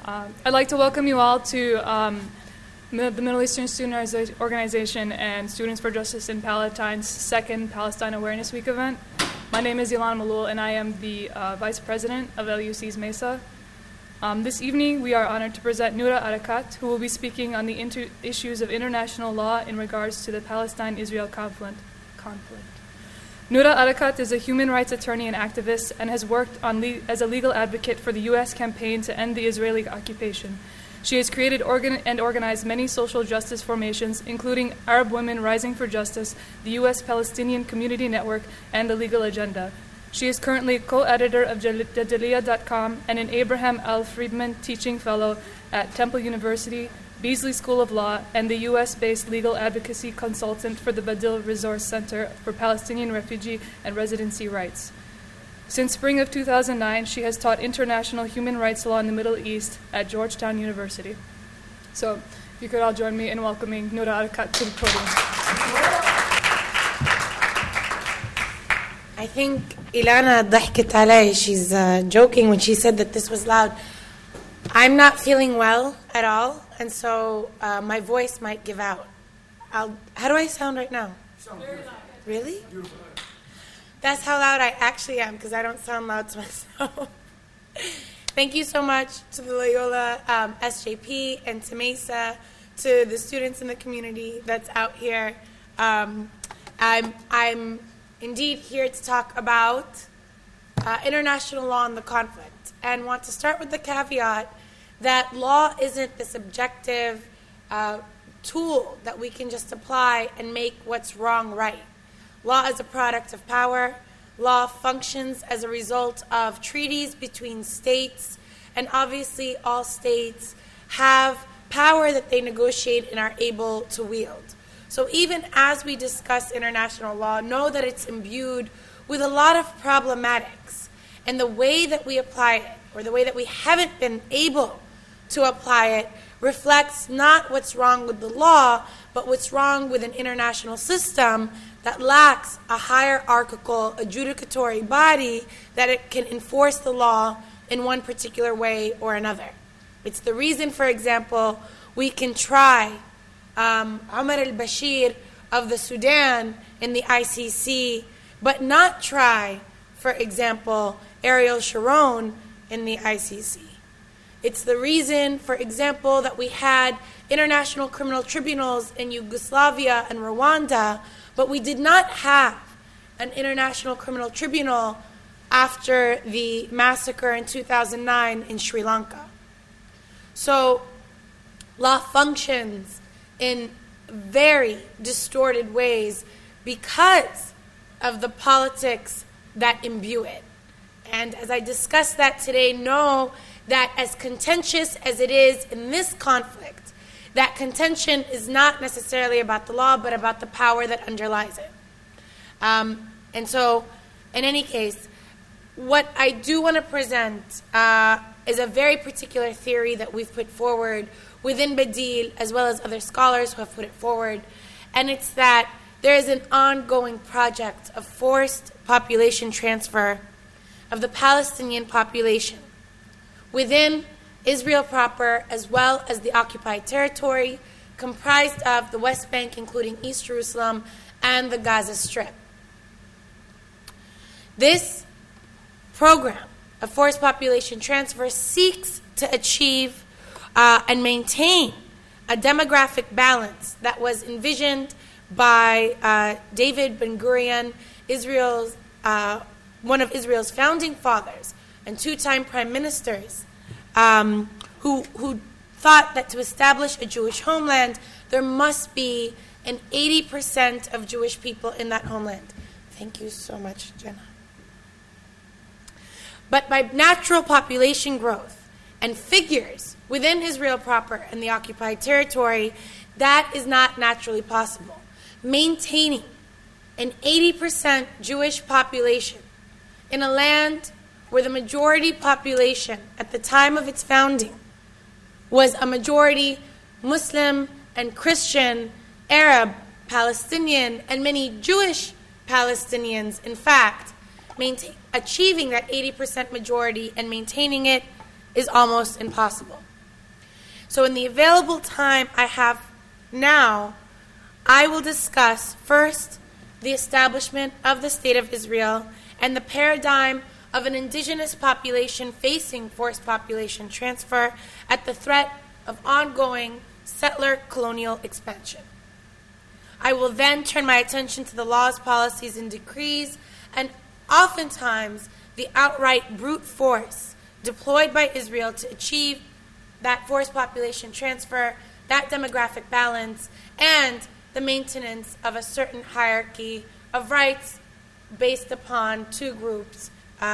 I'd like to welcome you all to the Middle Eastern Student Organization and Students for Justice in Palestine's second Palestine Awareness Week event. My name is Ilan Malul, and I am the Vice President of LUC's MESA. This evening, we are honored to present Noura Erakat, who will be speaking on the issues of international law in regards to the Palestine-Israel conflict. Noura Erakat is a human rights attorney and activist and has worked as a legal advocate for the U.S. campaign to end the Israeli occupation. She has created and organized many social justice formations, including Arab Women Rising for Justice, the U.S. Palestinian Community Network, and the Legal Agenda. She is currently co-editor of Jadaliyya.com and an Abraham L. Friedman Teaching Fellow at Temple University, Beasley School of Law, and the U.S.-based legal advocacy consultant for the Badil Resource Center for Palestinian Refugee and Residency Rights. Since spring of 2009, she has taught international human rights law in the Middle East at Georgetown University. So, if you could all join me in welcoming Noura Erakat to the podium. I think Ilana ضحكت علي. She's joking when she said that this was loud. I'm not feeling well at all, and so my voice might give out. How do I sound right now? Very loud. Really? That's how loud I actually am, because I don't sound loud to myself. Thank you so much to the Loyola SJP and to MESA, to the students in the community that's out here. I'm indeed here to talk about international law and the conflict, and want to start with the caveat that law isn't this objective tool that we can just apply and make what's wrong right. Law is a product of power. Law functions as a result of treaties between states, and obviously all states have power that they negotiate and are able to wield. So even as we discuss international law, know that it's imbued with a lot of problematics, and the way that we apply it, or the way that we haven't been able to apply it, reflects not what's wrong with the law, but what's wrong with an international system that lacks a hierarchical adjudicatory body that it can enforce the law in one particular way or another. It's the reason, for example, we can try Omar al-Bashir of the Sudan in the ICC, but not try, for example, Ariel Sharon in the ICC. It's the reason, for example, that we had international criminal tribunals in Yugoslavia and Rwanda, but we did not have an international criminal tribunal after the massacre in 2009 in Sri Lanka. So law functions in very distorted ways because of the politics that imbue it. And as I discuss that today, know that as contentious as it is in this conflict, that contention is not necessarily about the law, but about the power that underlies it. And so, in any case, what I do want to present is a very particular theory that we've put forward within Badil, as well as other scholars who have put it forward, and it's that there is an ongoing project of forced population transfer of the Palestinian population within Israel proper, as well as the occupied territory, comprised of the West Bank, including East Jerusalem, and the Gaza Strip. This program of forced population transfer seeks to achieve and maintain a demographic balance that was envisioned by David Ben-Gurion, one of Israel's founding fathers and two-time prime ministers, who thought that to establish a Jewish homeland, there must be an 80% of Jewish people in that homeland. Thank you so much, Jenna. But by natural population growth and figures within Israel proper and the occupied territory, that is not naturally possible. Maintaining an 80% Jewish population in a land where the majority population at the time of its founding was a majority Muslim and Christian, Arab, Palestinian, and many Jewish Palestinians, in fact, achieving that 80% majority and maintaining it is almost impossible. So in the available time I have now, I will discuss first the establishment of the State of Israel and the paradigm of an indigenous population facing forced population transfer at the threat of ongoing settler colonial expansion. I will then turn my attention to the laws, policies, and decrees, and oftentimes the outright brute force deployed by Israel to achieve that forced population transfer, that demographic balance, and the maintenance of a certain hierarchy of rights based upon two groups,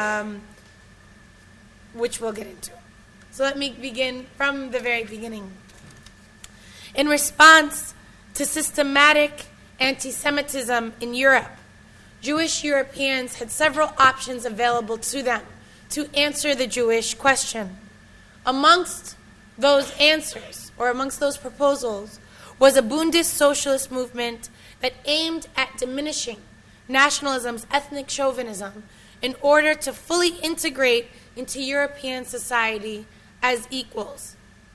which we'll get into. So let me begin from the very beginning. In response to systematic anti-Semitism in Europe, Jewish Europeans had several options available to them to answer the Jewish question. Amongst those answers, or amongst those proposals, was a Bundist socialist movement that aimed at diminishing nationalism's ethnic chauvinism in order to fully integrate into European society as equals.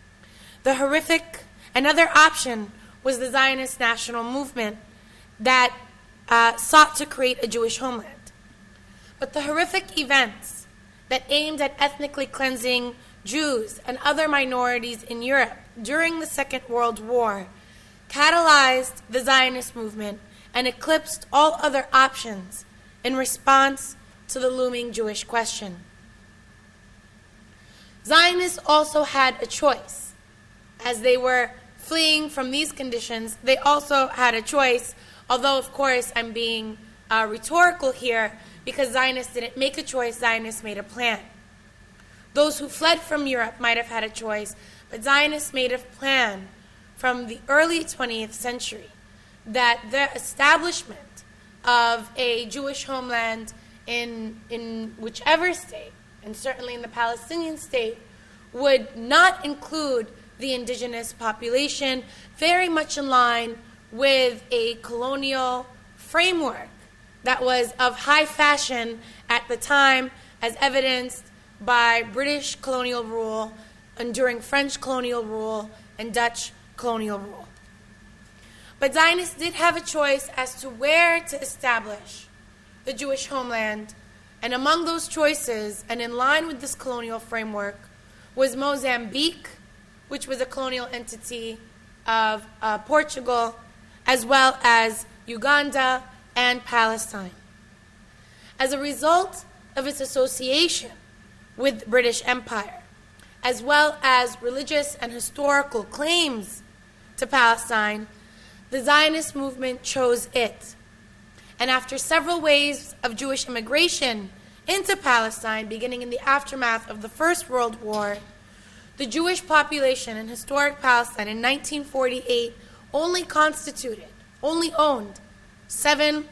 Another option was the Zionist national movement that sought to create a Jewish homeland. But the horrific events that aimed at ethnically cleansing Jews and other minorities in Europe during the Second World War catalyzed the Zionist movement and eclipsed all other options in response to the looming Jewish question. Zionists also had a choice. As they were fleeing from these conditions, they also had a choice, although, of course, I'm being rhetorical here, because Zionists didn't make a choice, Zionists made a plan. Those who fled from Europe might have had a choice, but Zionists made a plan from the early 20th century that the establishment of a Jewish homeland in whichever state, and certainly in the Palestinian state, would not include the indigenous population, very much in line with a colonial framework that was of high fashion at the time, as evidenced by British colonial rule, enduring French colonial rule, and Dutch colonial rule. But Zionists did have a choice as to where to establish the Jewish homeland, and among those choices, and in line with this colonial framework, was Mozambique, which was a colonial entity of Portugal, as well as Uganda and Palestine. As a result of its association with the British Empire, as well as religious and historical claims to Palestine, the Zionist movement chose it. And after several waves of Jewish immigration into Palestine, beginning in the aftermath of the First World War, the Jewish population in historic Palestine in 1948 only owned 7%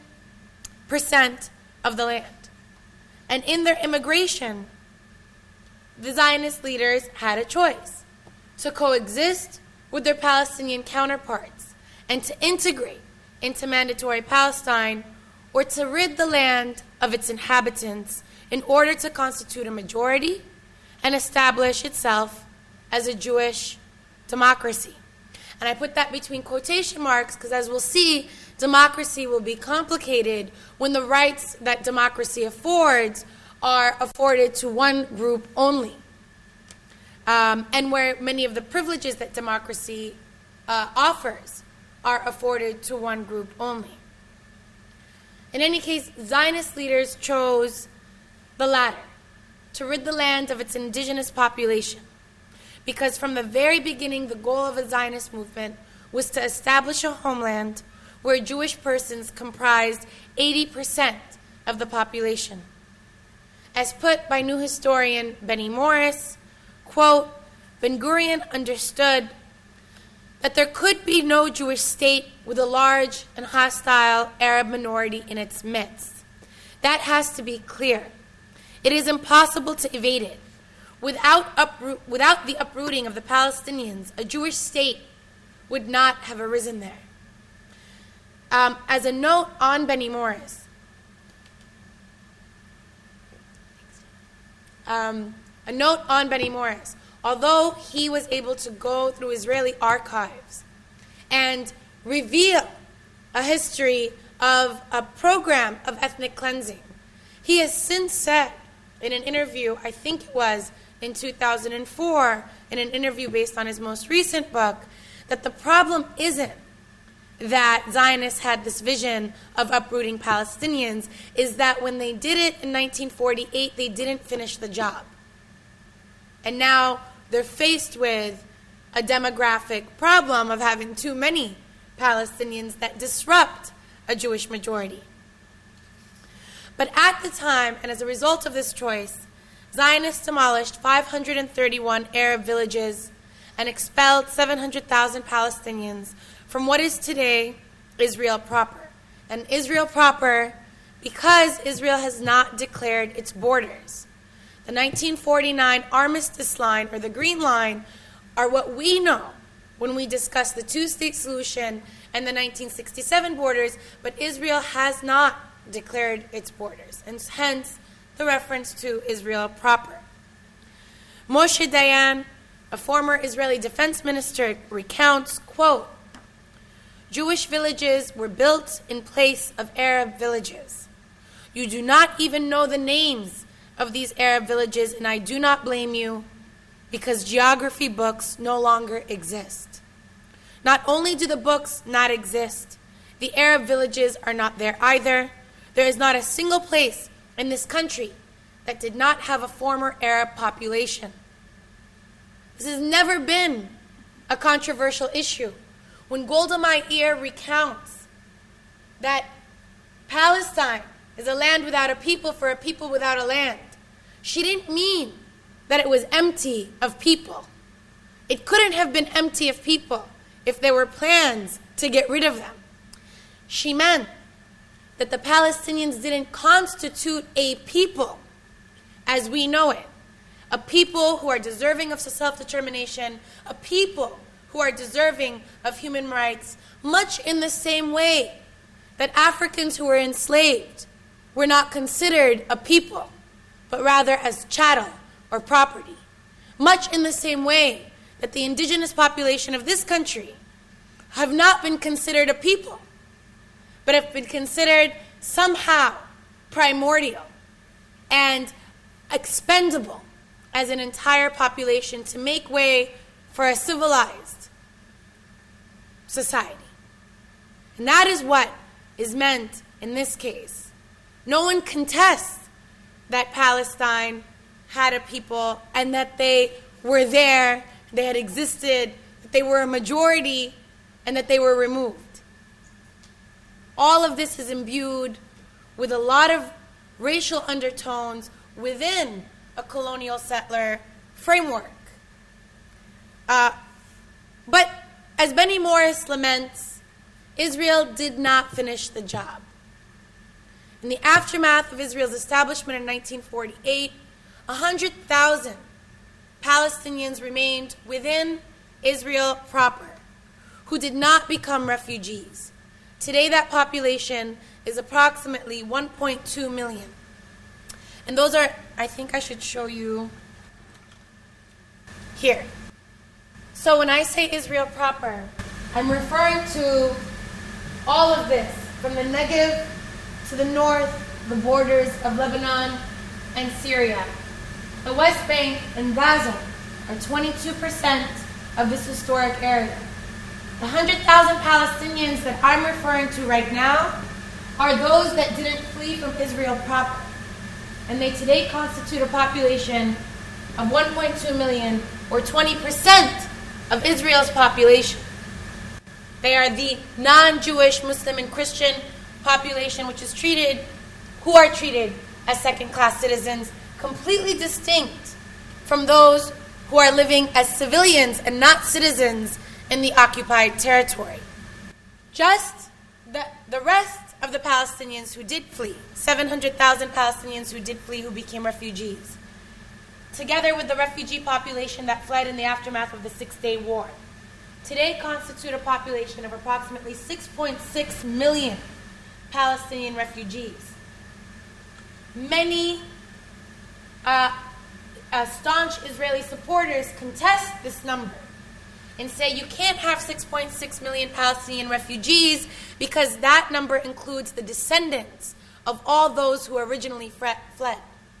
of the land. And in their immigration, the Zionist leaders had a choice: to coexist with their Palestinian counterparts and to integrate into mandatory Palestine, or to rid the land of its inhabitants in order to constitute a majority and establish itself as a Jewish democracy. And I put that between quotation marks because, as we'll see, democracy will be complicated when the rights that democracy affords are afforded to one group only, and where many of the privileges that democracy offers are afforded to one group only. In any case, Zionist leaders chose the latter, to rid the land of its indigenous population, because from the very beginning, the goal of the Zionist movement was to establish a homeland where Jewish persons comprised 80% of the population. As put by new historian Benny Morris, quote, Ben-Gurion understood that there could be no Jewish state with a large and hostile Arab minority in its midst. That has to be clear. It is impossible to evade it. Without the uprooting of the Palestinians, a Jewish state would not have arisen there. As a note on Benny Morris, although he was able to go through Israeli archives and reveal a history of a program of ethnic cleansing, he has since said in an interview, I think it was in 2004, in an interview based on his most recent book, that the problem isn't that Zionists had this vision of uprooting Palestinians, is that when they did it in 1948, they didn't finish the job. And now they're faced with a demographic problem of having too many Palestinians that disrupt a Jewish majority. But at the time, and as a result of this choice, Zionists demolished 531 Arab villages and expelled 700,000 Palestinians from what is today Israel proper. And Israel proper because Israel has not declared its borders. The 1949 Armistice Line, or the Green Line, are what we know when we discuss the two-state solution and the 1967 borders, but Israel has not declared its borders, and hence the reference to Israel proper. Moshe Dayan, a former Israeli defense minister, recounts, quote, "Jewish villages were built in place of Arab villages. You do not even know the names of these Arab villages, and I do not blame you, because geography books no longer exist. Not only do the books not exist, the Arab villages are not there either. There is not a single place in this country that did not have a former Arab population." This has never been a controversial issue. When Golda Meir recounts that Palestine is a land without a people for a people without a land, she didn't mean that it was empty of people. It couldn't have been empty of people if there were plans to get rid of them. She meant that the Palestinians didn't constitute a people as we know it, a people who are deserving of self-determination, a people who are deserving of human rights, much in the same way that Africans who were enslaved were not considered a people, but rather as chattel or property. Much in the same way that the indigenous population of this country have not been considered a people, but have been considered somehow primordial and expendable as an entire population to make way for a civilized society. And that is what is meant in this case. No one contests that Palestine had a people and that they were there, they had existed, that they were a majority, and that they were removed. All of this is imbued with a lot of racial undertones within a colonial settler framework. But as Benny Morris laments, Israel did not finish the job. In the aftermath of Israel's establishment in 1948, 100,000 Palestinians remained within Israel proper, who did not become refugees. Today that population is approximately 1.2 million. And those are, I think I should show you here. So when I say Israel proper, I'm referring to all of this, from the Negev to the north, the borders of Lebanon and Syria. The West Bank and Gaza are 22% of this historic area. The 100,000 Palestinians that I'm referring to right now are those that didn't flee from Israel proper. And they today constitute a population of 1.2 million, or 20% of Israel's population. They are the non-Jewish, Muslim, and Christian population who are treated as second-class citizens, completely distinct from those who are living as civilians and not citizens in the occupied territory. Just the rest of the Palestinians who did flee, 700,000 Palestinians who did flee, who became refugees, together with the refugee population that fled in the aftermath of the Six-Day War, today constitute a population of approximately 6.6 million Palestinian refugees. Many staunch Israeli supporters contest this number and say you can't have 6.6 million Palestinian refugees because that number includes the descendants of all those who originally fled.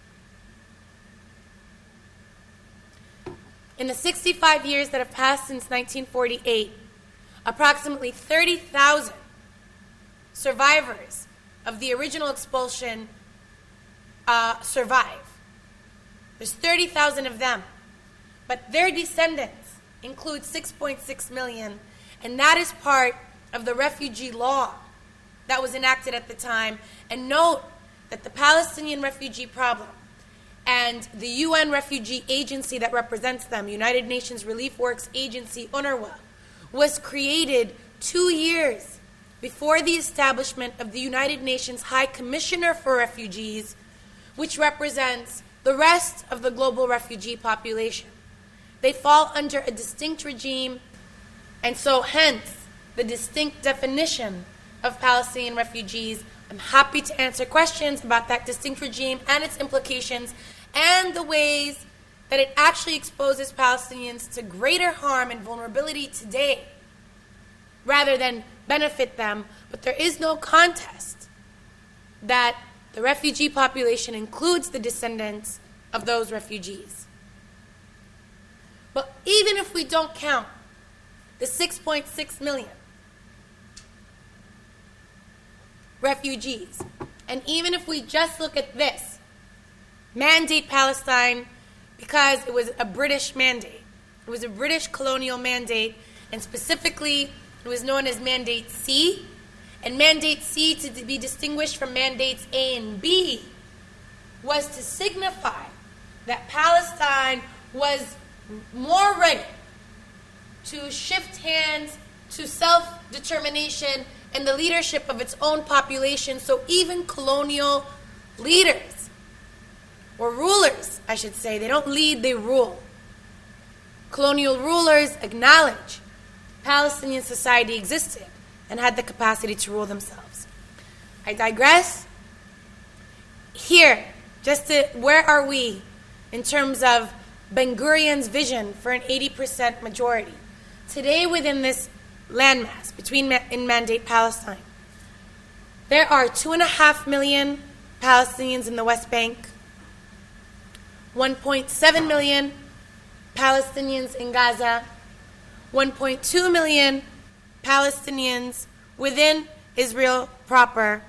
In the 65 years that have passed since 1948, approximately 30,000 survivors of the original expulsion survive. There's 30,000 of them. But their descendants include 6.6 million, and that is part of the refugee law that was enacted at the time. And note that the Palestinian refugee problem and the UN refugee agency that represents them, United Nations Relief Works Agency, UNRWA, was created 2 years before the establishment of the United Nations High Commissioner for Refugees, which represents the rest of the global refugee population. They fall under a distinct regime, and so hence the distinct definition of Palestinian refugees. I'm happy to answer questions about that distinct regime and its implications and the ways that it actually exposes Palestinians to greater harm and vulnerability today rather than benefit them. But there is no contest that the refugee population includes the descendants of those refugees. But even if we don't count the 6.6 million refugees, and even if we just look at this, Mandate Palestine, because it was a British mandate. It was a British colonial mandate, and specifically it was known as Mandate C, and Mandate C, to be distinguished from Mandates A and B, was to signify that Palestine was more ready to shift hands to self-determination and the leadership of its own population. So even colonial leaders, or rulers, I should say, they don't lead, they rule. Colonial rulers acknowledge Palestinian society existed and had the capacity to rule themselves. I digress. Here, where are we in terms of Ben-Gurion's vision for an 80% majority? Today, within this landmass in Mandate Palestine, there are 2.5 million Palestinians in the West Bank, 1.7 million Palestinians in Gaza, 1.2 million Palestinians within Israel proper.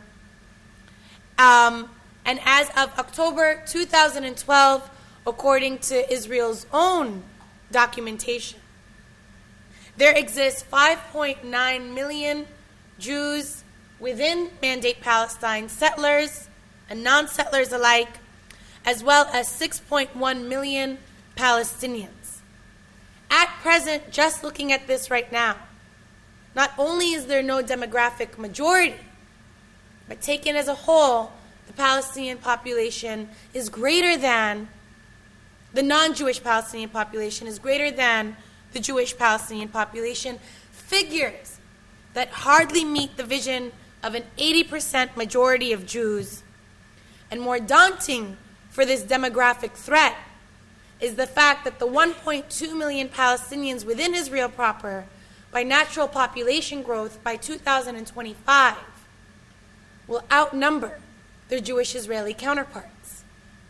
And as of October 2012, according to Israel's own documentation, there exists 5.9 million Jews within Mandate Palestine, settlers and non-settlers alike, as well as 6.1 million Palestinians. At present, just looking at this right now, not only is there no demographic majority, but taken as a whole, the Palestinian population is greater than, the non-Jewish Palestinian population is greater than the Jewish Palestinian population. Figures that hardly meet the vision of an 80% majority of Jews. And more daunting for this demographic threat is the fact that the 1.2 million Palestinians within Israel proper, by natural population growth by 2025, will outnumber their Jewish Israeli counterparts.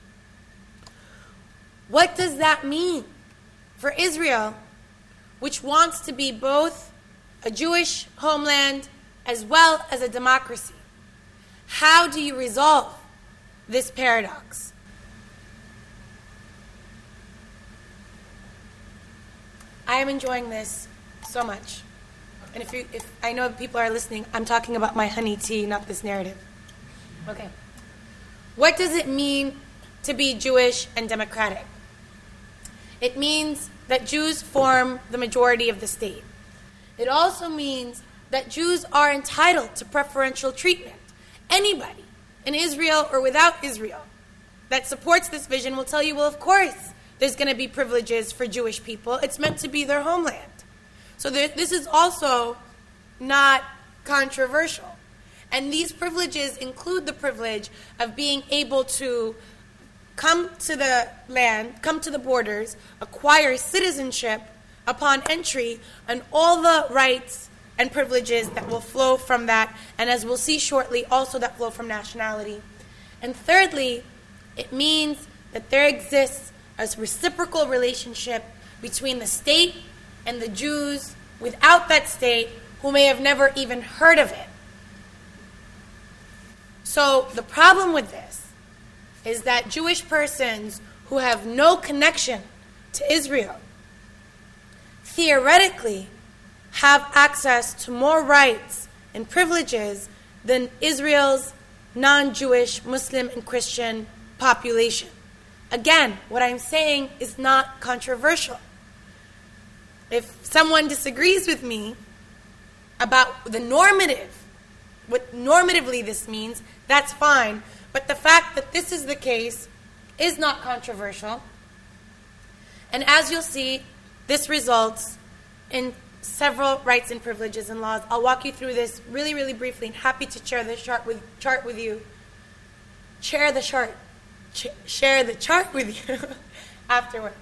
What does that mean for Israel, which wants to be both a Jewish homeland as well as a democracy? How do you resolve this paradox? I am enjoying this so much. And if I know people are listening, I'm talking about my honey tea, not this narrative. Okay. What does it mean to be Jewish and democratic? It means that Jews form the majority of the state. It also means that Jews are entitled to preferential treatment. Anybody in Israel or without Israel that supports this vision will tell you, well, of course, there's going to be privileges for Jewish people. It's meant to be their homeland. So this is also not controversial. And these privileges include the privilege of being able to come to the land, come to the borders, acquire citizenship upon entry, and all the rights and privileges that will flow from that, and as we'll see shortly, also that flow from nationality. And thirdly, it means that there exists a reciprocal relationship between the state and the Jews without that state, who may have never even heard of it. So the problem with this is that Jewish persons who have no connection to Israel theoretically have access to more rights and privileges than Israel's non-Jewish Muslim and Christian population. Again, what I'm saying is not controversial. If someone disagrees with me about the normative, what normatively this means, that's fine. But the fact that this is the case is not controversial. And as you'll see, this results in several rights and privileges and laws. I'll walk you through this really, really briefly, and happy to share the chart with you. Share the chart with you afterwards.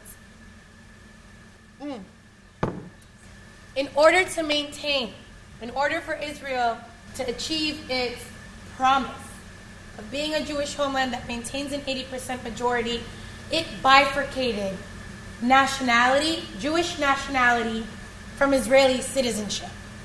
In order for Israel to achieve its promise of being a Jewish homeland that maintains an 80% majority, it bifurcated nationality, Jewish nationality, from Israeli citizenship.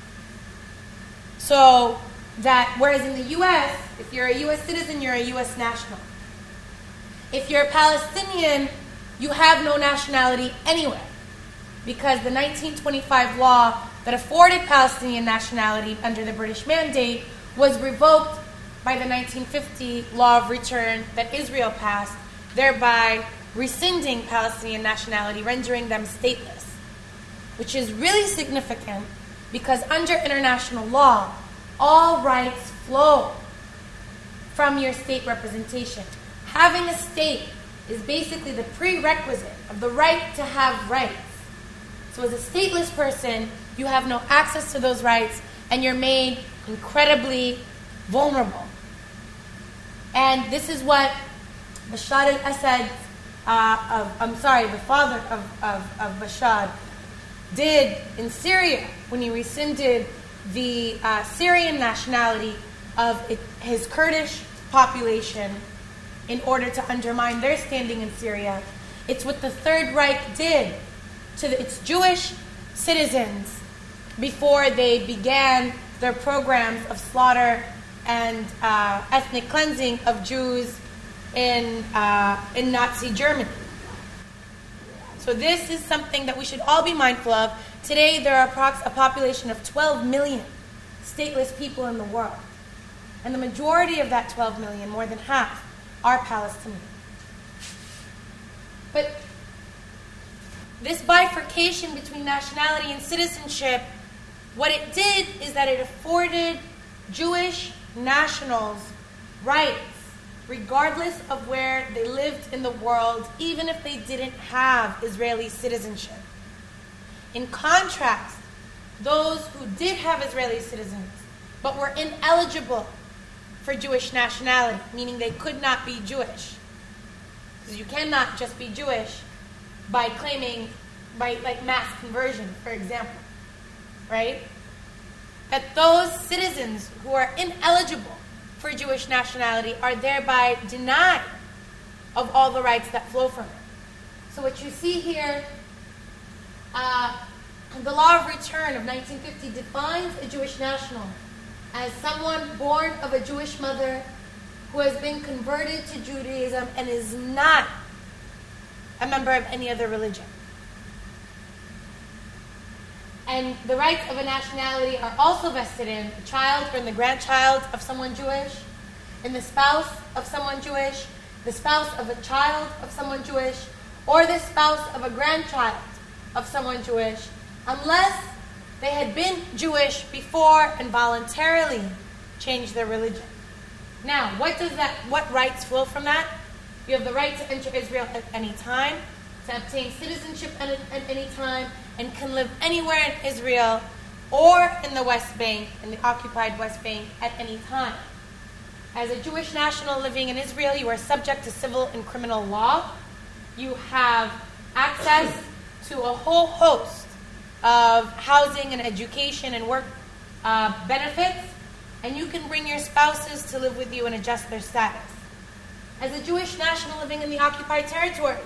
So that, whereas in the U.S., if you're a U.S. citizen, you're a U.S. national. If you're a Palestinian, you have no nationality anywhere, because the 1925 law that afforded Palestinian nationality under the British Mandate was revoked by the 1950 law of return that Israel passed, thereby rescinding Palestinian nationality, rendering them stateless, which is really significant because under international law, all rights flow from your state representation. Having a state is basically the prerequisite of the right to have rights. So as a stateless person, you have no access to those rights, and you're made incredibly vulnerable. And this is what Bashar al-Assad, the father of Bashar, did in Syria when he rescinded the Syrian nationality of his Kurdish population in order to undermine their standing in Syria. It's what the Third Reich did to its Jewish citizens before they began their programs of slaughter and ethnic cleansing of Jews in Nazi Germany. So this is something that we should all be mindful of. Today there are a population of 12 million stateless people in the world. And the majority of that 12 million, more than half, are Palestinian. But this bifurcation between nationality and citizenship, what it did is that it afforded Jewish nationals rights regardless of where they lived in the world, even if they didn't have Israeli citizenship. In contrast, those who did have Israeli citizens but were ineligible for Jewish nationality, meaning they could not be Jewish, because you cannot just be Jewish by claiming, by like mass conversion, for example, right? That those citizens who are ineligible for Jewish nationality are thereby denied of all the rights that flow from it. So what you see here, the law of return of 1950 defines a Jewish national as someone born of a Jewish mother who has been converted to Judaism and is not a member of any other religion. And the rights of a nationality are also vested in the child or in the grandchild of someone Jewish, in the spouse of someone Jewish, the spouse of a child of someone Jewish, or the spouse of a grandchild of someone Jewish, unless they had been Jewish before and voluntarily changed their religion. Now, what rights flow from that? You have the right to enter Israel at any time, to obtain citizenship at any time, and can live anywhere in Israel or in the West Bank, in the occupied West Bank, at any time. As a Jewish national living in Israel, you are subject to civil and criminal law. You have access to a whole host of housing and education and work benefits, and you can bring your spouses to live with you and adjust their status. As a Jewish national living in the occupied territory,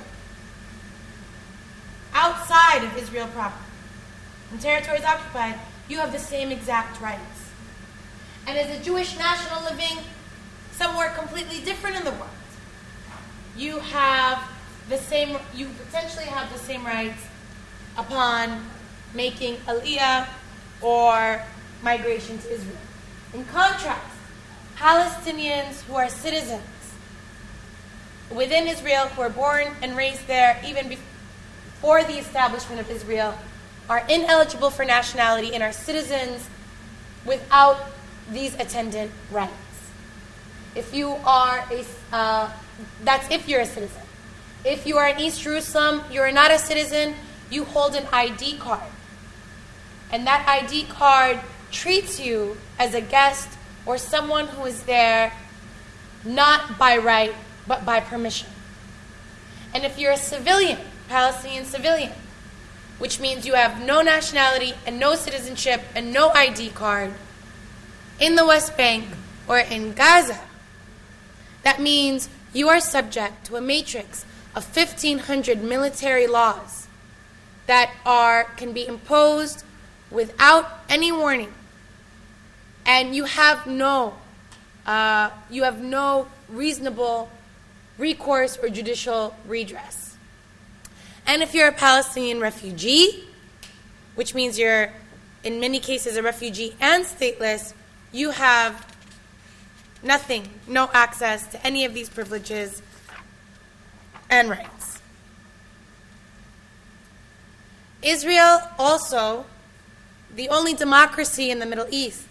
outside of Israel proper, when territory is occupied, you have the same exact rights. And as a Jewish national living somewhere completely different in the world, you potentially have the same rights upon making aliyah or migration to Israel. In contrast, Palestinians who are citizens within Israel, who are born and raised there even before the establishment of Israel, are ineligible for nationality and are citizens without these attendant rights. If you are that's if you're a citizen. If you are in East Jerusalem, you are not a citizen, you hold an ID card. And that ID card treats you as a guest or someone who is there not by right, but by permission. And if you're a civilian, Palestinian civilian, which means you have no nationality and no citizenship and no ID card in the West Bank or in Gaza, that means you are subject to a matrix of 1,500 military laws that can be imposed without any warning, and you have no reasonable recourse or judicial redress. And if you're a Palestinian refugee, which means you're in many cases a refugee and stateless, you have nothing, no access to any of these privileges and rights. Israel, also the only democracy in the Middle East,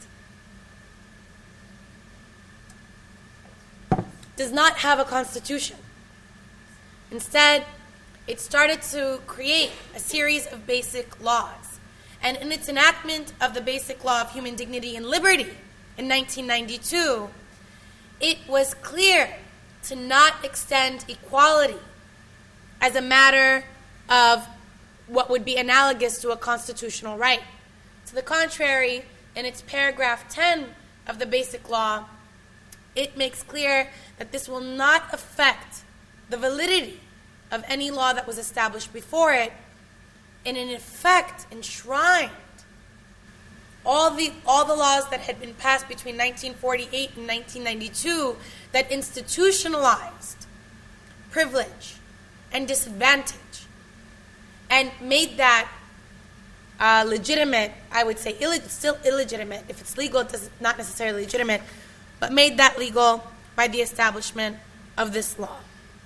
does not have a constitution. Instead, it started to create a series of basic laws. And in its enactment of the Basic Law of Human Dignity and Liberty in 1992, it was clear to not extend equality as a matter of what would be analogous to a constitutional right. To the contrary, in its paragraph 10 of the Basic Law, it makes clear that this will not affect the validity of any law that was established before it, and in effect enshrined all the laws that had been passed between 1948 and 1992 that institutionalized privilege and disadvantage and made that legitimate, I would say, still illegitimate. If it's legal, it's not necessarily legitimate, but made that legal by the establishment of this law.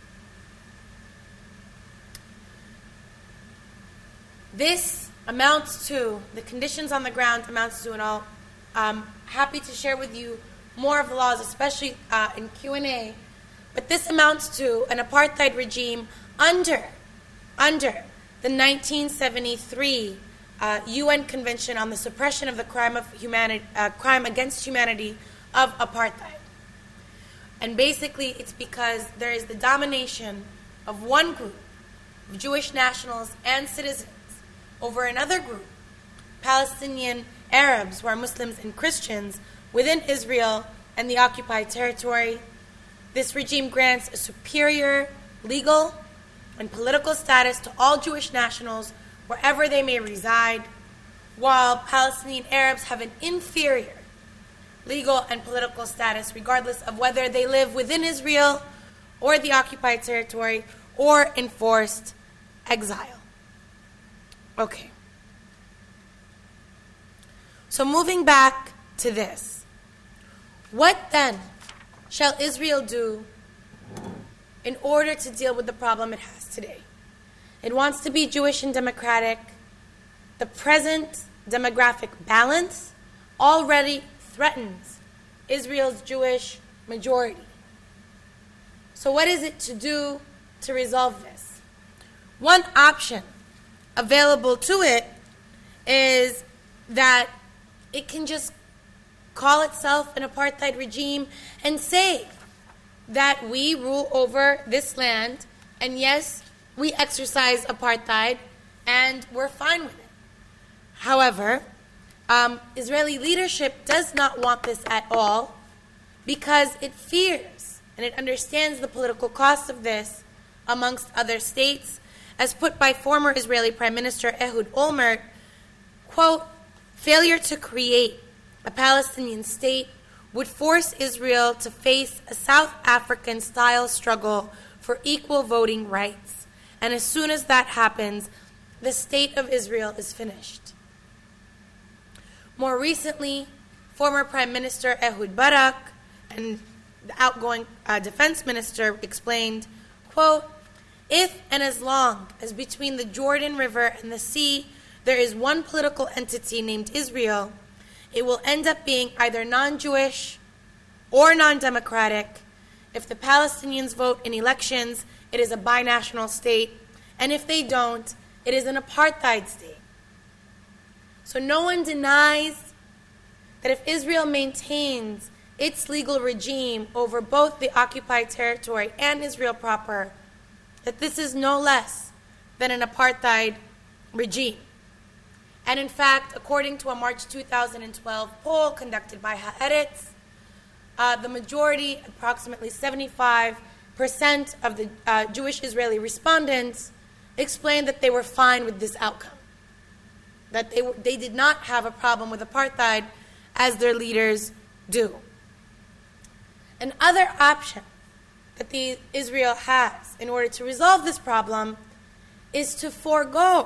This amounts to, the conditions on the ground amounts to, and I'm happy to share with you more of the laws, especially in Q&A, but this amounts to an apartheid regime under the 1973 UN Convention on the Suppression of the Crime Against Humanity of Apartheid. And basically it's because there is the domination of one group of Jewish nationals and citizens over another group, Palestinian Arabs, who are Muslims and Christians, within Israel and the occupied territory. This regime grants a superior legal and political status to all Jewish nationals wherever they may reside, while Palestinian Arabs have an inferior legal and political status regardless of whether they live within Israel or the occupied territory or in forced exile. Okay. So moving back to this, what then shall Israel do in order to deal with the problem it has today? It wants to be Jewish and democratic. The present demographic balance already threatens Israel's Jewish majority. So what is it to do to resolve this? One option available to it is that it can just call itself an apartheid regime and say that we rule over this land, and yes, we exercise apartheid, and we're fine with it. However, Israeli leadership does not want this at all because it fears and it understands the political cost of this amongst other states, as put by former Israeli Prime Minister Ehud Olmert, quote, failure to create a Palestinian state would force Israel to face a South African-style struggle for equal voting rights. And as soon as that happens, the state of Israel is finished. More recently, former Prime Minister Ehud Barak and the outgoing defense minister explained, quote, if and as long as between the Jordan River and the sea there is one political entity named Israel, it will end up being either non-Jewish or non-democratic. If the Palestinians vote in elections, it is a binational state, and if they don't, it is an apartheid state. So no one denies that if Israel maintains its legal regime over both the occupied territory and Israel proper, that this is no less than an apartheid regime. And in fact, according to a March 2012 poll conducted by Haaretz, the majority, approximately 75% of the Jewish Israeli respondents, explained that they were fine with this outcome, that they did not have a problem with apartheid as their leaders do. Another option that Israel has in order to resolve this problem is to forego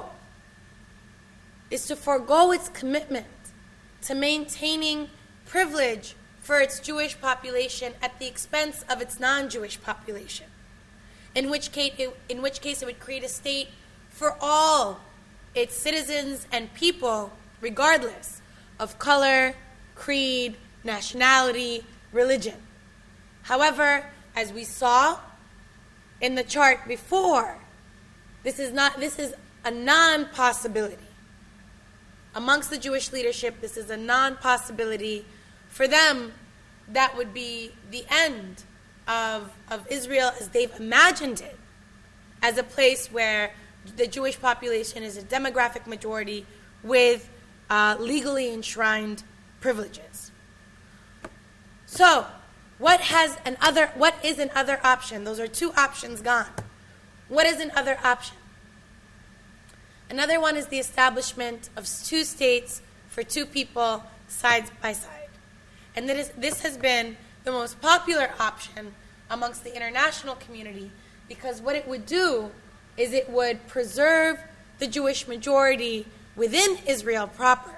its commitment to maintaining privilege for its Jewish population at the expense of its non-Jewish population, in which case it would create a state for all its citizens and people, regardless of color, creed, nationality, religion. However, as we saw in the chart before, this is a non-possibility. Amongst the Jewish leadership, this is a non-possibility. For them, that would be the end of Israel as they've imagined it, as a place where the Jewish population is a demographic majority with legally enshrined privileges. So, what is another option? Those are two options gone. What is another option? Another one is the establishment of two states for two people side by side. And this has been the most popular option amongst the international community, because what it would do is it would preserve the Jewish majority within Israel proper.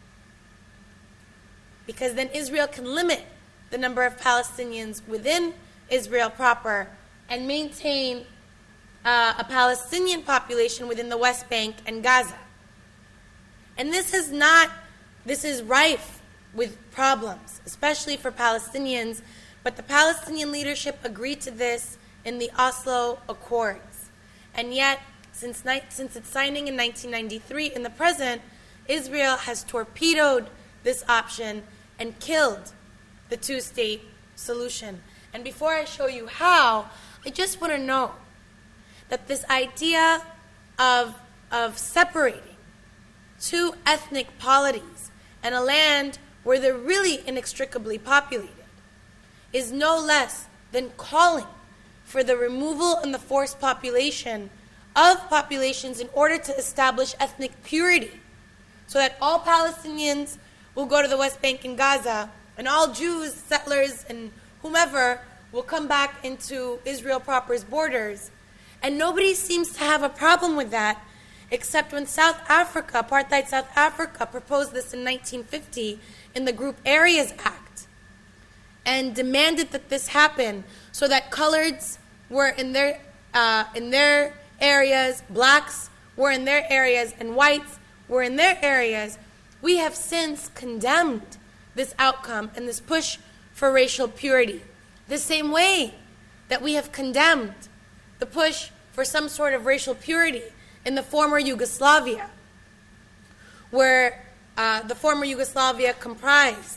Because then Israel can limit the number of Palestinians within Israel proper and maintain a Palestinian population within the West Bank and Gaza. And this is rife with problems, especially for Palestinians, but the Palestinian leadership agreed to this in the Oslo Accords. And yet, since its signing in 1993, in the present, Israel has torpedoed this option and killed the two-state solution. And before I show you how, I just want to note that this idea of separating two ethnic polities and a land where they're really inextricably populated is no less than calling for the removal and the forced population of populations in order to establish ethnic purity, so that all Palestinians will go to the West Bank and Gaza, and all Jews, settlers, and whomever will come back into Israel proper's borders. And nobody seems to have a problem with that, except when South Africa, apartheid South Africa, proposed this in 1950 in the Group Areas Act and demanded that this happen so that coloreds were in their areas, blacks were in their areas, and whites were in their areas. We have since condemned this outcome and this push for racial purity, the same way that we have condemned the push for some sort of racial purity in the former Yugoslavia, where the former Yugoslavia comprised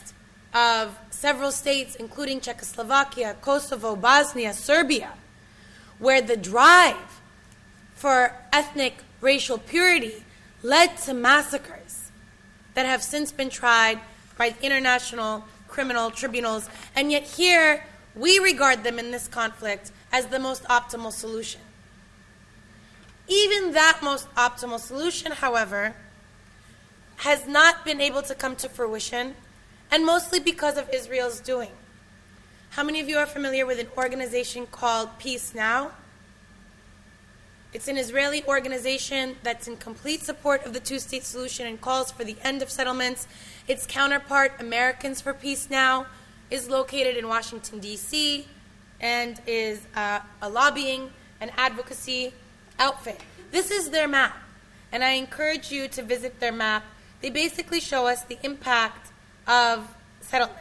of several states, including Czechoslovakia, Kosovo, Bosnia, Serbia, where the drive for ethnic racial purity led to massacres that have since been tried by international criminal tribunals. And yet here, we regard them in this conflict as the most optimal solution. Even that most optimal solution, however, has not been able to come to fruition, and mostly because of Israel's doing. How many of you are familiar with an organization called Peace Now? It's an Israeli organization that's in complete support of the two-state solution and calls for the end of settlements. Its counterpart, Americans for Peace Now, is located in Washington, D.C., and is a lobbying and advocacy outfit. This is their map, and I encourage you to visit their map. They basically show us the impact of settlements.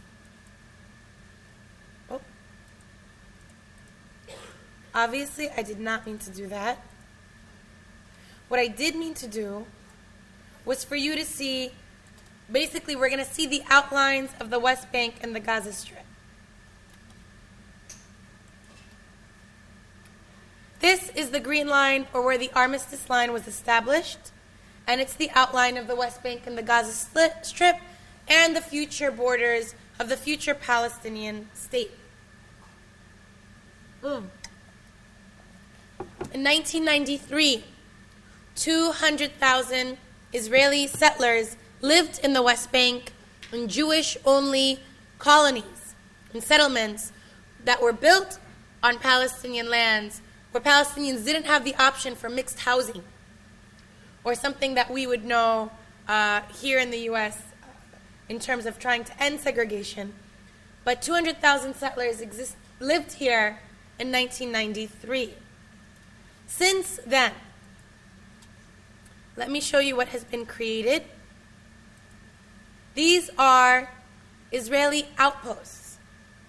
Oh. Obviously, I did not mean to do that. What I did mean to do was for you to see, basically, we're going to see the outlines of the West Bank and the Gaza Strip. This is the green line, or where the armistice line was established, and it's the outline of the West Bank and the Gaza Strip and the future borders of the future Palestinian state. In 1993, 200,000 Israeli settlers lived in the West Bank in Jewish-only colonies and settlements that were built on Palestinian lands, where Palestinians didn't have the option for mixed housing, or something that we would know here in the U.S. In terms of trying to end segregation. But 200,000 settlers lived here in 1993. Since then, let me show you what has been created. These are Israeli outposts.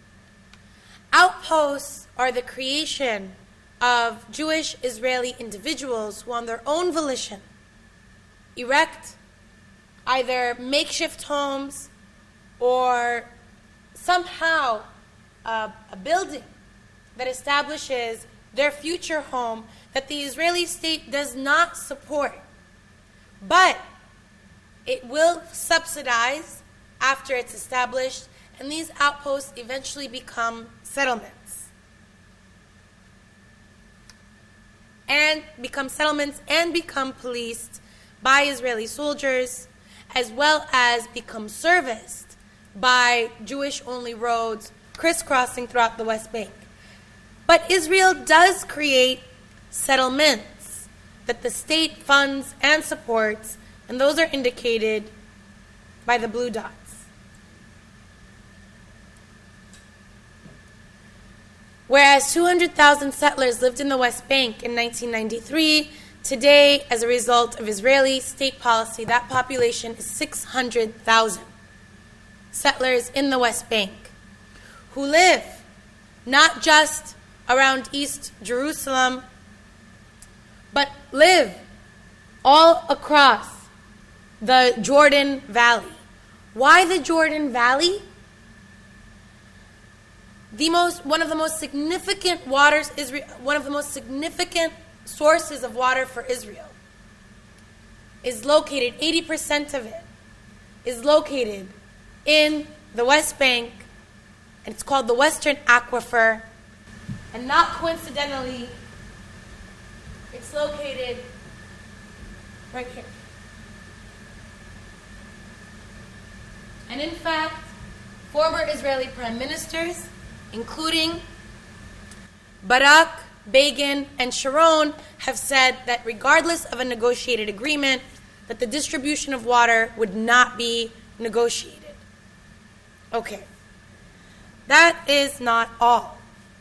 Outposts are the creation of Jewish Israeli individuals who, on their own volition, erect either makeshift homes or somehow a building that establishes their future home that the Israeli state does not support, but it will subsidize after it's established, and these outposts eventually become settlements. And become policed by Israeli soldiers, as well as become serviced by Jewish-only roads crisscrossing throughout the West Bank. But Israel does create settlements that the state funds and supports, and those are indicated by the blue dots. Whereas 200,000 settlers lived in the West Bank in 1993, today, as a result of Israeli state policy, that population is 600,000 settlers in the West Bank who live not just around East Jerusalem, but live all across the Jordan Valley. Why the Jordan Valley? One of the most significant sources of water for Israel is located, 80% of it is located in the West Bank, and it's called the Western Aquifer, and not coincidentally, it's located right here. And in fact, former Israeli prime ministers, including Barak, Begin, and Sharon, have said that regardless of a negotiated agreement, that the distribution of water would not be negotiated. Okay. That is not all.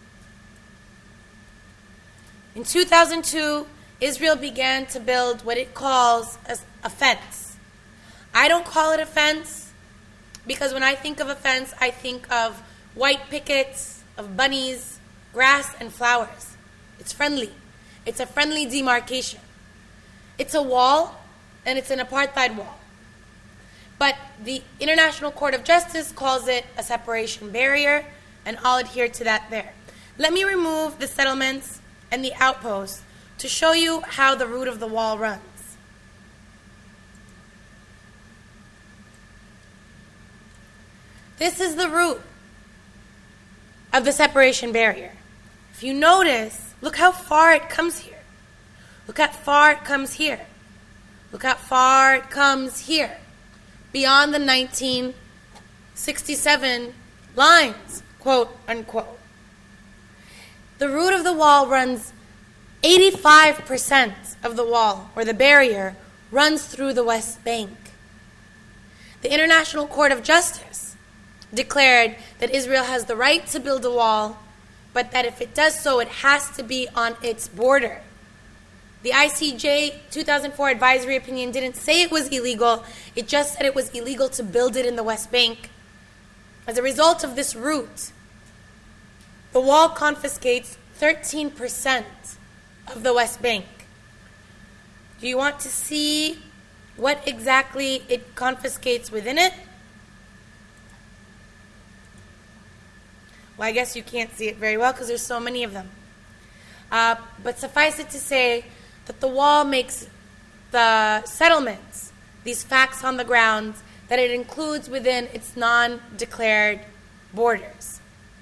In 2002, Israel began to build what it calls a fence. I don't call it a fence because when I think of a fence, I think of white pickets, of bunnies, grass, and flowers. It's friendly. It's a friendly demarcation. It's a wall, and it's an apartheid wall. But the International Court of Justice calls it a separation barrier, and I'll adhere to that there. Let me remove the settlements and the outposts to show you how the route of the wall runs. This is the route of the separation barrier. If you notice, look how far it comes here. Look how far it comes here. Look how far it comes here. Beyond the 1967 lines, quote unquote. The route of the wall runs 85% of the wall, or the barrier, runs through the West Bank. The International Court of Justice declared that Israel has the right to build a wall, but that if it does so, it has to be on its border. The ICJ 2004 advisory opinion didn't say it was illegal, it just said it was illegal to build it in the West Bank. As a result of this route, the wall confiscates 13% of the West Bank. Do you want to see what exactly it confiscates within it? Well, I guess you can't see it very well because there's so many of them. But suffice it to say that the wall makes the settlements, these facts on the ground, that it includes within its non-declared borders.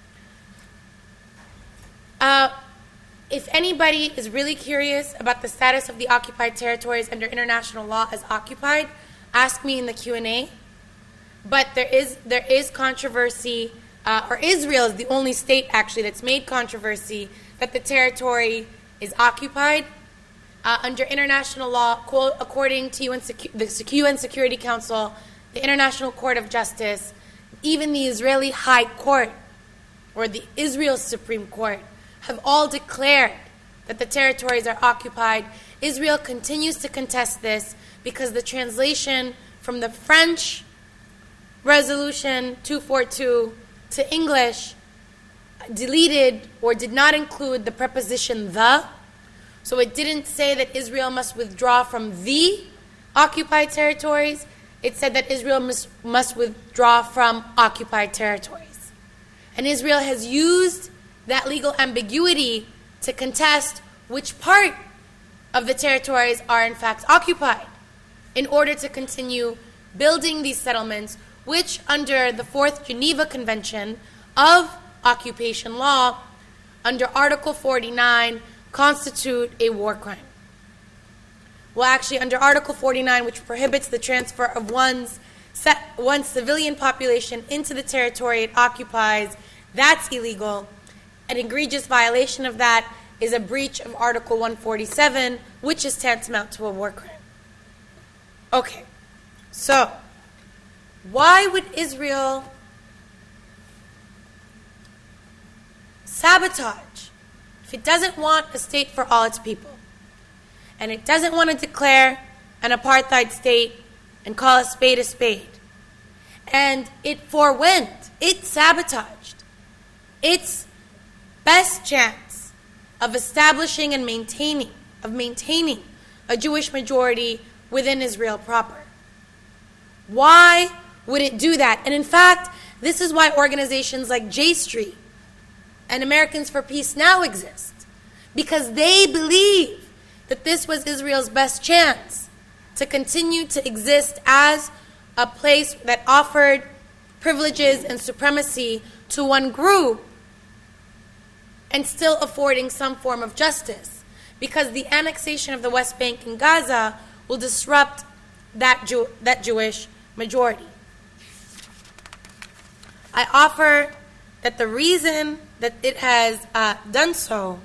If anybody is really curious about the status of the occupied territories under international law as occupied, ask me in the Q&A. But there is controversy, or Israel is the only state actually that's made controversy that the territory is occupied. Under international law, according to the UN Security Council, the International Court of Justice, even the Israeli High Court, or the Israel Supreme Court, have all declared that the territories are occupied. Israel continues to contest this because the translation from the French Resolution 242 to English deleted or did not include the preposition the. So it didn't say that Israel must withdraw from the occupied territories. It said that Israel must withdraw from occupied territories. And Israel has used that legal ambiguity to contest which part of the territories are in fact occupied in order to continue building these settlements, which under the Fourth Geneva Convention of Occupation Law, under Article 49, constitute a war crime. Well, actually, under Article 49, which prohibits the transfer of one's civilian population into the territory it occupies, that's illegal. An egregious violation of that is a breach of Article 147, which is tantamount to a war crime. Okay, so why would Israel sabotage if it doesn't want a state for all its people, and it doesn't want to declare an apartheid state and call a spade, and it forewent, it sabotaged its best chance of establishing and maintaining a Jewish majority within Israel proper? Why would it do that? And in fact, this is why organizations like J Street and Americans for Peace now exist, because they believe that this was Israel's best chance to continue to exist as a place that offered privileges and supremacy to one group and still affording some form of justice, because the annexation of the West Bank and Gaza will disrupt that Jewish majority. I offer that the reason that it has done so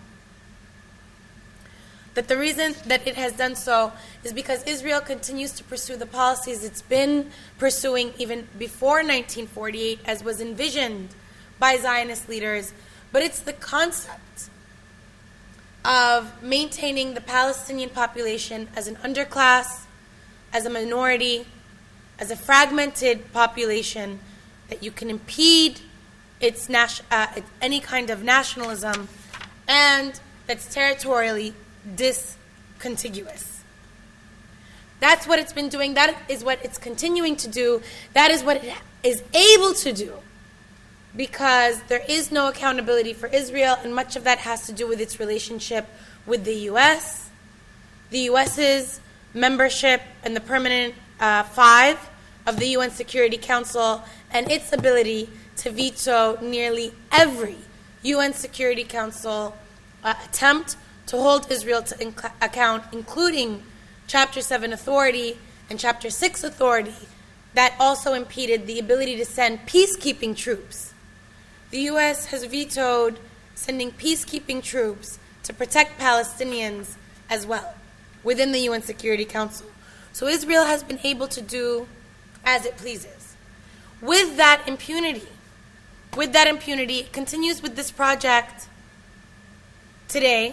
is because Israel continues to pursue the policies it's been pursuing even before 1948, as was envisioned by Zionist leaders. But it's the concept of maintaining the Palestinian population as an underclass, as a minority, as a fragmented population, that you can impede its any kind of nationalism, and that's territorially discontiguous. That's what it's been doing. That is what it's continuing to do. That is what it is able to do, because there is no accountability for Israel, and much of that has to do with its relationship with the U.S., the U.S.'s membership in the permanent 5 of the UN Security Council, and its ability to veto nearly every UN Security Council attempt to hold Israel to account, including Chapter 7 authority and Chapter 6 authority that also impeded the ability to send peacekeeping troops. The U.S. has vetoed sending peacekeeping troops to protect Palestinians as well within the UN Security Council. So Israel has been able to do as it pleases. With that impunity, it continues with this project today.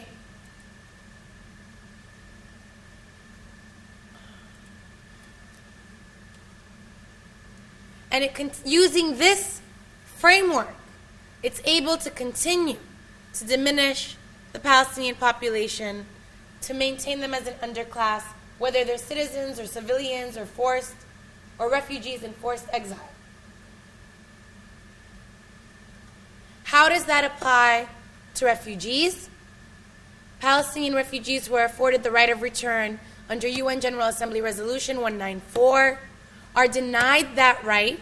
And using this framework, it's able to continue to diminish the Palestinian population, to maintain them as an underclass, whether they're citizens or civilians or forced or refugees in forced exile. How does that apply to refugees? Palestinian refugees who are afforded the right of return under UN General Assembly Resolution 194 are denied that right,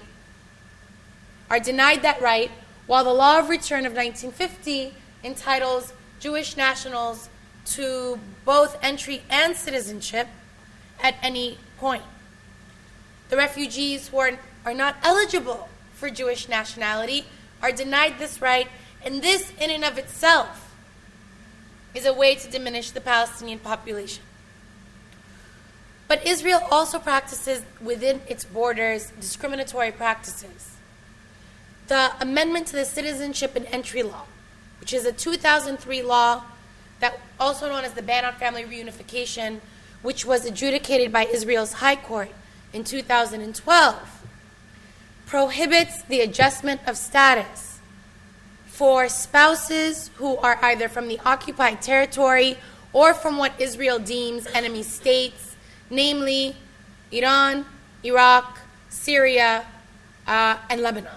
while the law of return of 1950 entitles Jewish nationals to both entry and citizenship at any point. The refugees who are not eligible for Jewish nationality are denied this right, and this in and of itself is a way to diminish the Palestinian population. But Israel also practices within its borders discriminatory practices. The amendment to the Citizenship and Entry Law, which is a 2003 law that also known as the Ban on Family Reunification, which was adjudicated by Israel's High Court in 2012, prohibits the adjustment of status for spouses who are either from the occupied territory or from what Israel deems enemy states, namely Iran, Iraq, Syria, and Lebanon.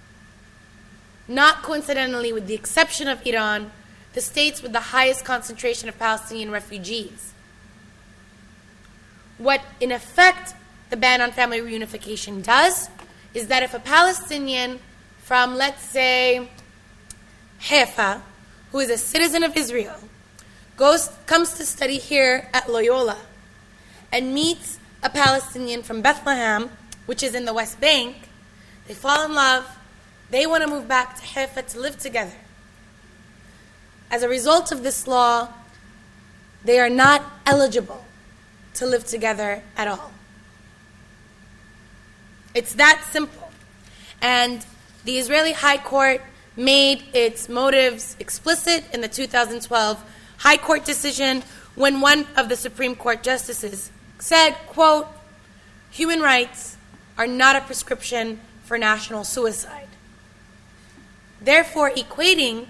Not coincidentally, with the exception of Iran, the states with the highest concentration of Palestinian refugees. What, in effect, the ban on family reunification does is that if a Palestinian from, let's say, Haifa, who is a citizen of Israel, comes to study here at Loyola and meets a Palestinian from Bethlehem, which is in the West Bank, they fall in love, they want to move back to Haifa to live together. As a result of this law, they are not eligible to live together at all. It's that simple. And the Israeli High Court made its motives explicit in the 2012 High Court decision when one of the Supreme Court justices said, quote, "Human rights are not a prescription for national suicide." Therefore, equating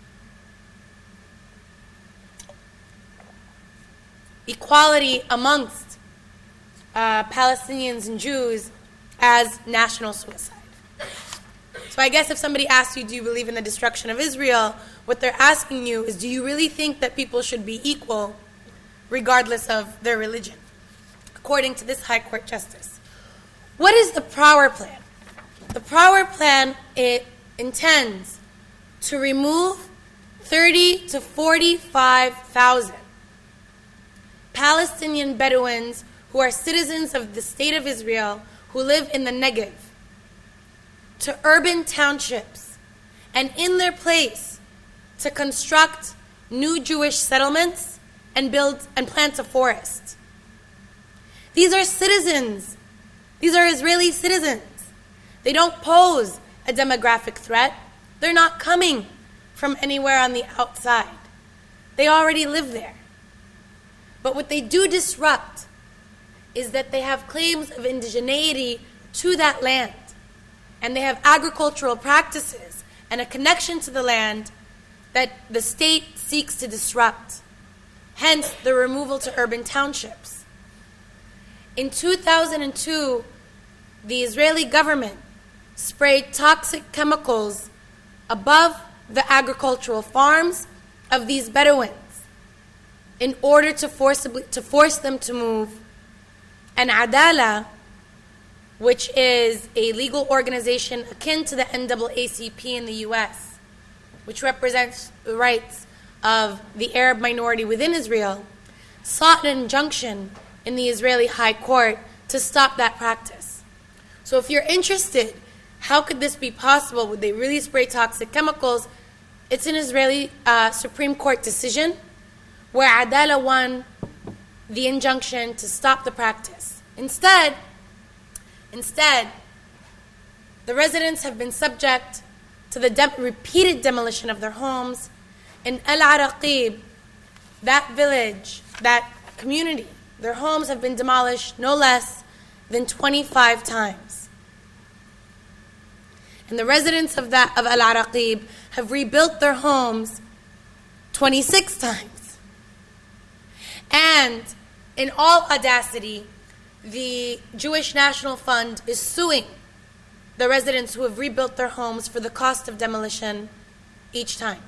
equality amongst Palestinians and Jews as national suicide. So I guess if somebody asks you, do you believe in the destruction of Israel, what they're asking you is, do you really think that people should be equal regardless of their religion, according to this High Court justice? What is the Power Plan? The Power Plan, it intends to remove 30 to 45,000 Palestinian Bedouins who are citizens of the State of Israel who live in the Negev to urban townships, and in their place to construct new Jewish settlements and build and plant a forest. These are citizens. These are Israeli citizens. They don't pose a demographic threat. They're not coming from anywhere on the outside. They already live there. But what they do disrupt is that they have claims of indigeneity to that land. And they have agricultural practices and a connection to the land that the state seeks to disrupt. Hence, the removal to urban townships. In 2002, the Israeli government sprayed toxic chemicals above the agricultural farms of these Bedouins in order to force them to move. And Adala, which is a legal organization akin to the NAACP in the U.S., which represents the rights of the Arab minority within Israel, sought an injunction in the Israeli High Court to stop that practice. So if you're interested, how could this be possible? Would they really spray toxic chemicals? It's an Israeli Supreme Court decision where Adala won the injunction to stop the practice. Instead, the residents have been subject to the repeated demolition of their homes. In Al-Araqib, that village, that community, their homes have been demolished no less than 25 times. And the residents of Al-Araqib have rebuilt their homes 26 times. And in all audacity, the Jewish National Fund is suing the residents who have rebuilt their homes for the cost of demolition each time.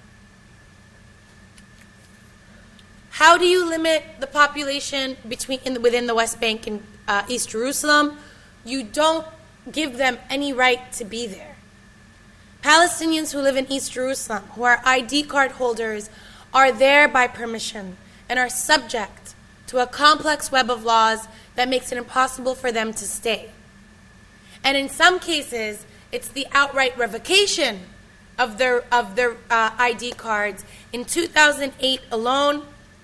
How do you limit the population within the West Bank and East Jerusalem? You don't give them any right to be there. Palestinians who live in East Jerusalem, who are ID card holders, are there by permission and are subject to a complex web of laws that makes it impossible for them to stay. And in some cases, it's the outright revocation of their ID cards. In 2008 alone,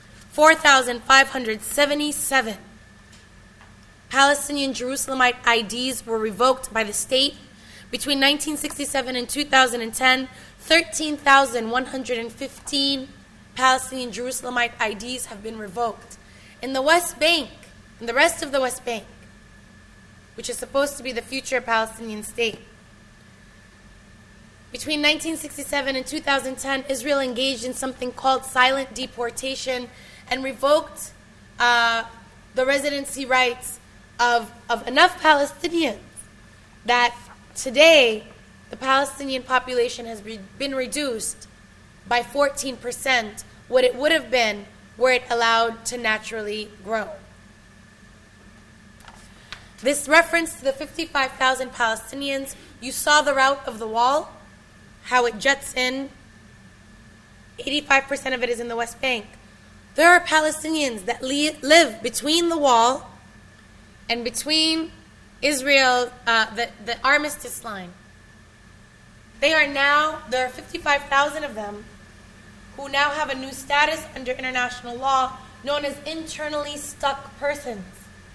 4,577 Palestinian Jerusalemite IDs were revoked by the state. Between 1967 and 2010, 13,115 Palestinian Jerusalemite IDs have been revoked. In the West Bank, in the rest of the West Bank, which is supposed to be the future Palestinian state, between 1967 and 2010, Israel engaged in something called silent deportation and revoked the residency rights of enough Palestinians that today the Palestinian population has been reduced by 14% what it would have been were it allowed to naturally grow. This reference to the 55,000 Palestinians, you saw the route of the wall, how it juts in. 85% of it is in the West Bank. There are Palestinians that live between the wall and between Israel, the armistice line. There are 55,000 of them who now have a new status under international law known as internally stuck persons.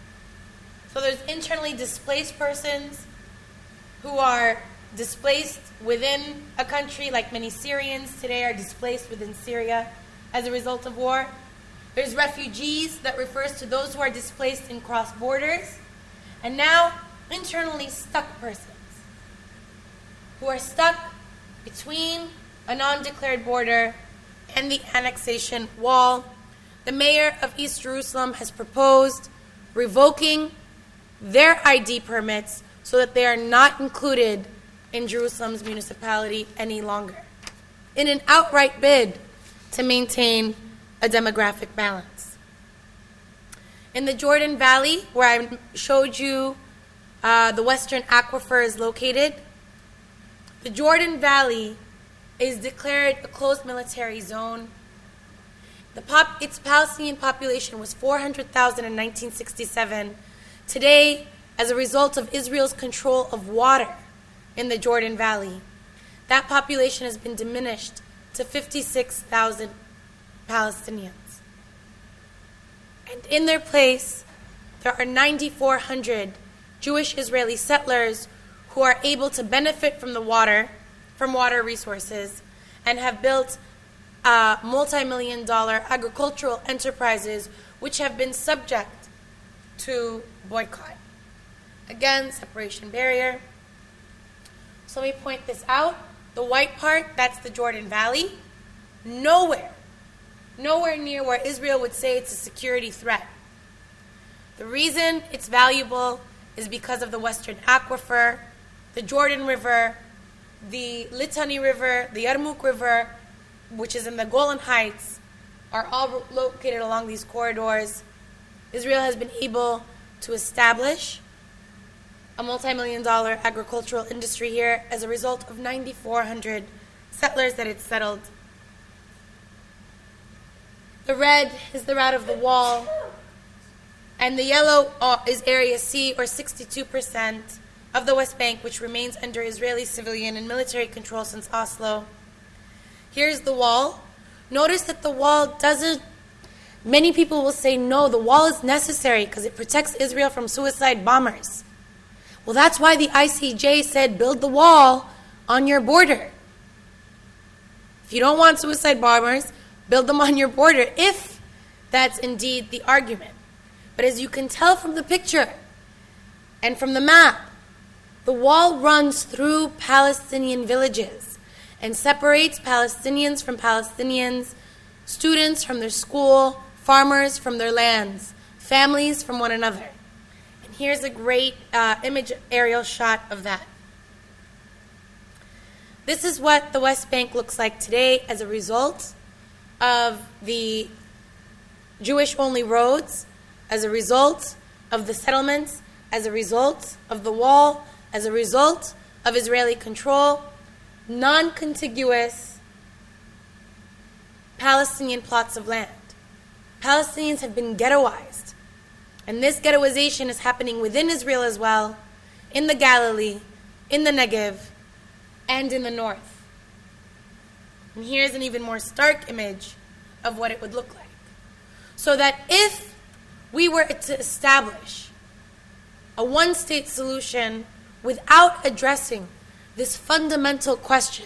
So there's internally displaced persons who are displaced within a country, like many Syrians today are displaced within Syria as a result of war. There's refugees that refers to those who are displaced in cross borders. And now, internally stuck persons who are stuck between a non-declared border and the annexation wall. The mayor of East Jerusalem has proposed revoking their ID permits so that they are not included in Jerusalem's municipality any longer, in an outright bid to maintain a demographic balance. In the Jordan Valley, where I showed you the Western Aquifer is located, the Jordan Valley is declared a closed military zone. Its Palestinian population was 400,000 in 1967. Today, as a result of Israel's control of water in the Jordan Valley, that population has been diminished to 56,000 Palestinians. And in their place, there are 9,400 Jewish Israeli settlers who are able to benefit from water resources, and have built multi-million-dollar agricultural enterprises which have been subject to boycott. Again, separation barrier. So let me point this out. The white part, that's the Jordan Valley. Nowhere near where Israel would say it's a security threat. The reason it's valuable is because of the Western Aquifer, the Jordan River, the Litani River, the Yarmouk River, which is in the Golan Heights, are all located along these corridors. Israel has been able to establish a multi-million-dollar agricultural industry here as a result of 9,400 settlers that it settled. The red is the route of the wall, and the yellow is Area C, or 62% of the West Bank, which remains under Israeli civilian and military control since Oslo. Here's the wall. Notice that the wall doesn't, many people will say, no, the wall is necessary because it protects Israel from suicide bombers. Well, that's why the ICJ said build the wall on your border. If you don't want suicide bombers, build them on your border, if that's indeed the argument. But as you can tell from the picture and from the map, the wall runs through Palestinian villages and separates Palestinians from Palestinians, students from their school, farmers from their lands, families from one another. And here's a great image aerial shot of that. This is what the West Bank looks like today as a result of the Jewish-only roads, as a result of the settlements, as a result of the wall, as a result of Israeli control, non-contiguous Palestinian plots of land. Palestinians have been ghettoized, and this ghettoization is happening within Israel as well, in the Galilee, in the Negev, and in the north. And here's an even more stark image of what it would look like. So that if we were to establish a one-state solution without addressing this fundamental question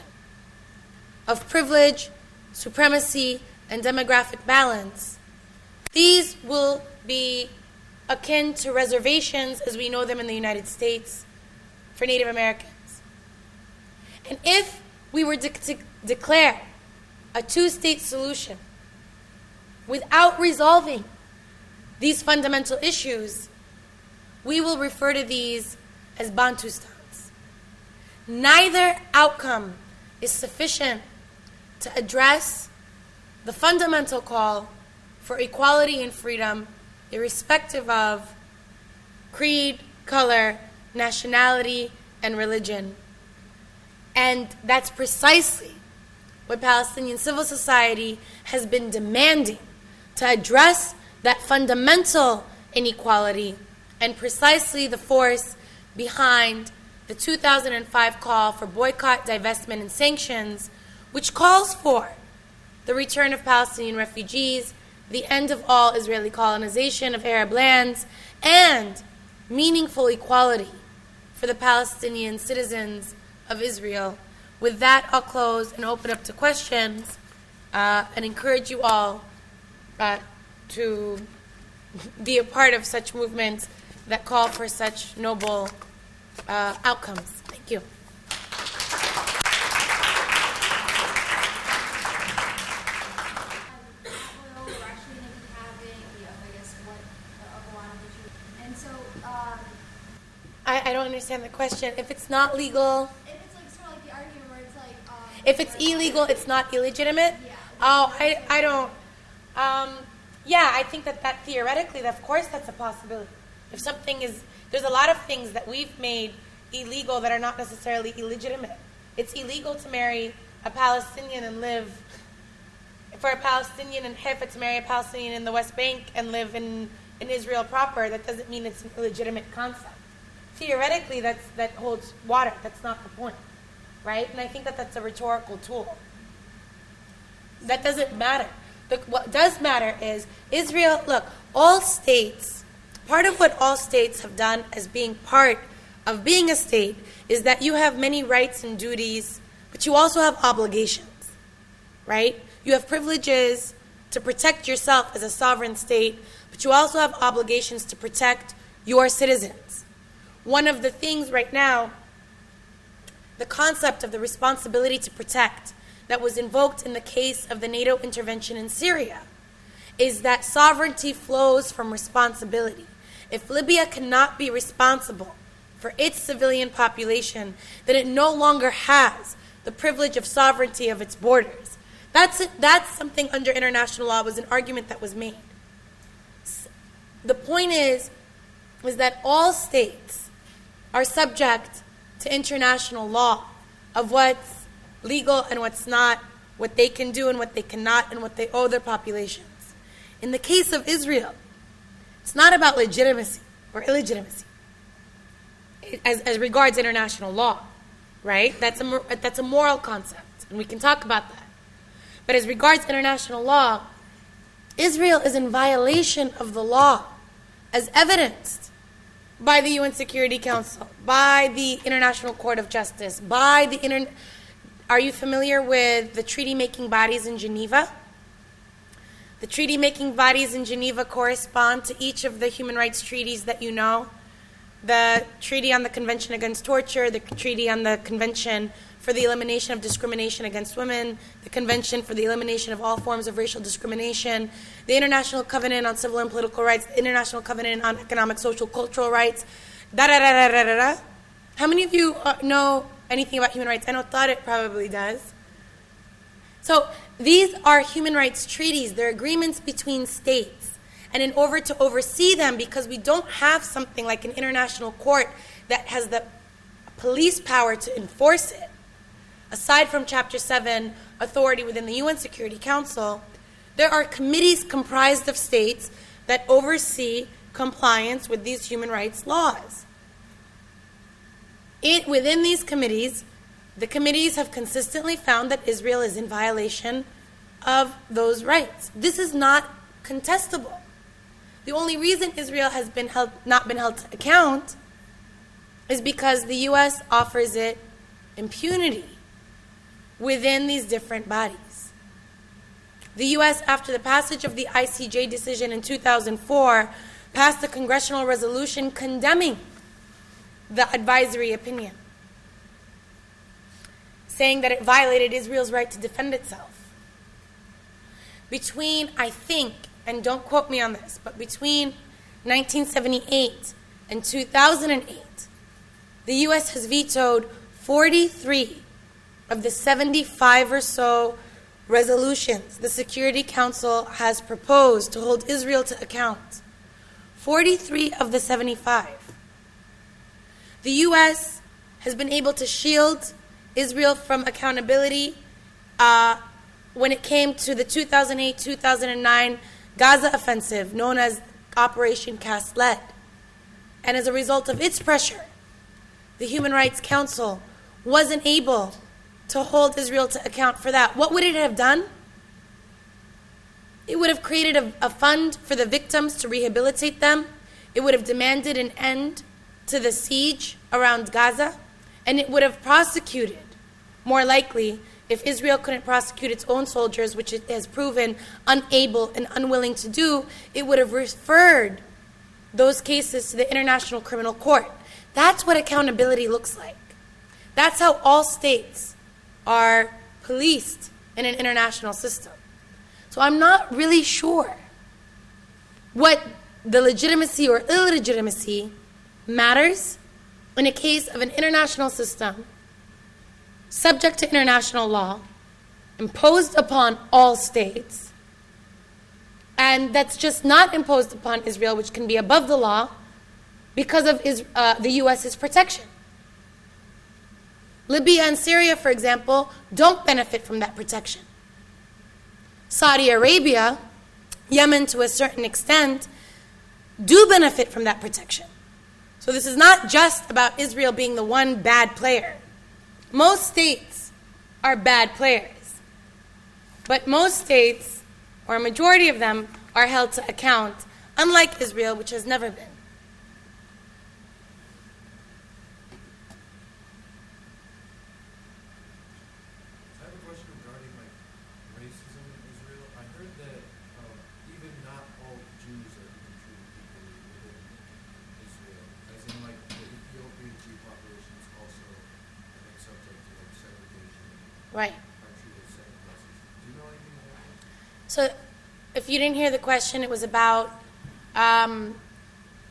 of privilege, supremacy, and demographic balance, these will be akin to reservations as we know them in the United States for Native Americans. And if we were to declare a two-state solution without resolving these fundamental issues, we will refer to these as Bantustans. Neither outcome is sufficient to address the fundamental call for equality and freedom, irrespective of creed, color, nationality, and religion. And that's precisely what Palestinian civil society has been demanding, to address that fundamental inequality, and precisely the force behind the 2005 call for boycott, divestment, and sanctions, which calls for the return of Palestinian refugees, the end of all Israeli colonization of Arab lands, and meaningful equality for the Palestinian citizens of Israel. With that, I'll close and open up to questions and encourage you all to be a part of such movements that call for such noble outcomes. Thank you. I don't understand the question. If it's not legal, if it's like sort of like the argument where it's like, if it's illegal, it's not illegitimate. Yeah. Oh, I don't. Yeah, I think that theoretically, of course, that's a possibility. If something is, there's a lot of things that we've made illegal that are not necessarily illegitimate. It's illegal to marry a Palestinian and live, for a Palestinian in Haifa to marry a Palestinian in the West Bank and live in Israel proper. That doesn't mean it's an illegitimate concept. Theoretically, that holds water. That's not the point, right? And I think that's a rhetorical tool. That doesn't matter. What does matter is Israel, look, all states, part of what all states have done as being part of being a state is that you have many rights and duties, but you also have obligations, right? You have privileges to protect yourself as a sovereign state, but you also have obligations to protect your citizens. One of the things right now, the concept of the responsibility to protect that was invoked in the case of the NATO intervention in Syria is that sovereignty flows from responsibility. if Libya cannot be responsible for its civilian population, then it no longer has the privilege of sovereignty of its borders. That's something under international law, was an argument that was made. The point is that all states are subject to international law of what's legal and what's not, what they can do and what they cannot, and what they owe their populations. In the case of Israel, it's not about legitimacy or illegitimacy as regards international law, right? That's a moral concept, and we can talk about that. But as regards international law, Israel is in violation of the law, as evidenced by the UN Security Council, by the International Court of Justice, by the Are you familiar with the treaty-making bodies in Geneva? The treaty-making bodies in Geneva correspond to each of the human rights treaties that you know. The Treaty on the Convention Against Torture, the Treaty on the Convention for the Elimination of Discrimination Against Women, the Convention for the Elimination of All Forms of Racial Discrimination, the International Covenant on Civil and Political Rights, the International Covenant on Economic, Social, Cultural Rights, da-da-da-da-da-da-da. How many of you know anything about human rights? I know Tariq probably does. So these are human rights treaties. They're agreements between states. And in order to oversee them, because we don't have something like an international court that has the police power to enforce it, aside from Chapter 7 authority within the UN Security Council, there are committees comprised of states that oversee compliance with these human rights laws. Within these committees, the committees have consistently found that Israel is in violation of those rights. This is not contestable. The only reason Israel has not been held to account is because the U.S. offers it impunity within these different bodies. The U.S., after the passage of the ICJ decision in 2004, passed a congressional resolution condemning the advisory opinion, saying that it violated Israel's right to defend itself. Between, I think, and don't quote me on this, but between 1978 and 2008, the U.S. has vetoed 43 of the 75 or so resolutions the Security Council has proposed to hold Israel to account. 43 of the 75. The U.S. has been able to shield Israel from accountability when it came to the 2008-2009 Gaza offensive, known as Operation Cast Lead. And as a result of its pressure, the Human Rights Council wasn't able to hold Israel to account for that. What would it have done? It would have created a fund for the victims to rehabilitate them. It would have demanded an end to the siege around Gaza. And it would have prosecuted, more likely, if Israel couldn't prosecute its own soldiers, which it has proven unable and unwilling to do, it would have referred those cases to the International Criminal Court. That's what accountability looks like. That's how all states are policed in an international system. So I'm not really sure what the legitimacy or illegitimacy matters in a case of an international system subject to international law, imposed upon all states, and that's just not imposed upon Israel, which can be above the law, because of the U.S.'s protection. Libya and Syria, for example, don't benefit from that protection. Saudi Arabia, Yemen to a certain extent, do benefit from that protection. So this is not just about Israel being the one bad player. Most states are bad players. But most states, or a majority of them, are held to account, unlike Israel, which has never been. I have a question regarding racism in Israel. I heard that even not all Jews are being treated equally within Israel, as in the Ethiopian Jew population is also subject to segregation. Right. Are treated second classes. Do you know anything about that? So if you didn't hear the question, it was about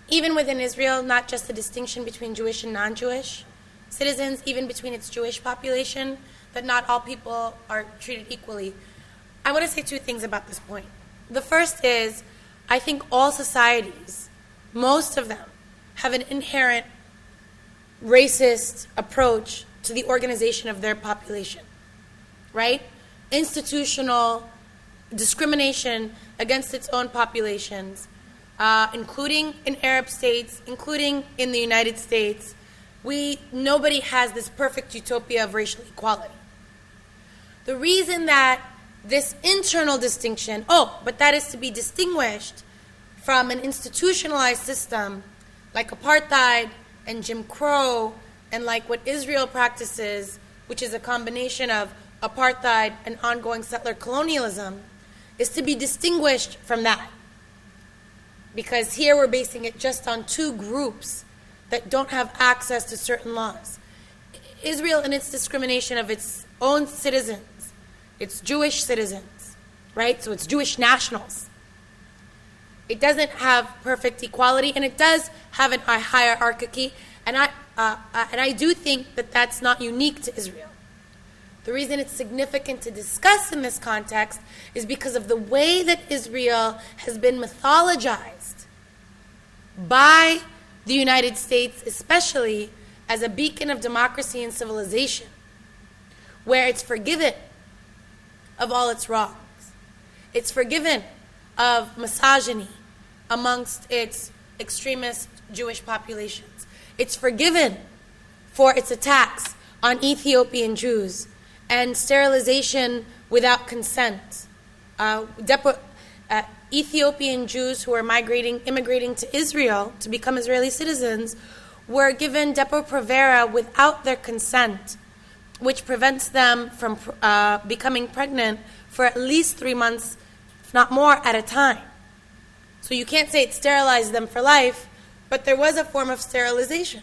even within Israel, not just the distinction between Jewish and non-Jewish citizens, even between its Jewish population, that not all people are treated equally. I want to say two things about this point. The first is, I think all societies, most of them, have an inherent racist approach to the organization of their population, right? Institutional discrimination against its own populations, including in Arab states, including in the United States. Nobody has this perfect utopia of racial equality. The reason that this internal distinction, but that is to be distinguished from an institutionalized system like apartheid and Jim Crow and like what Israel practices, which is a combination of apartheid and ongoing settler colonialism, is to be distinguished from that. Because here we're basing it just on two groups that don't have access to certain laws. Israel and its discrimination of its own citizens, its Jewish citizens, right? So it's Jewish nationals. It doesn't have perfect equality, and it does have a hierarchy, and I do think that that's not unique to Israel. The reason it's significant to discuss in this context is because of the way that Israel has been mythologized by the United States, especially as a beacon of democracy and civilization, where it's forgiven of all its wrongs. It's forgiven of misogyny amongst its extremist Jewish populations. It's forgiven for its attacks on Ethiopian Jews and sterilization without consent. Ethiopian Jews who are immigrating to Israel to become Israeli citizens were given Depo-Provera without their consent, which prevents them from becoming pregnant for at least 3 months, if not more, at a time. So you can't say it sterilized them for life, but there was a form of sterilization.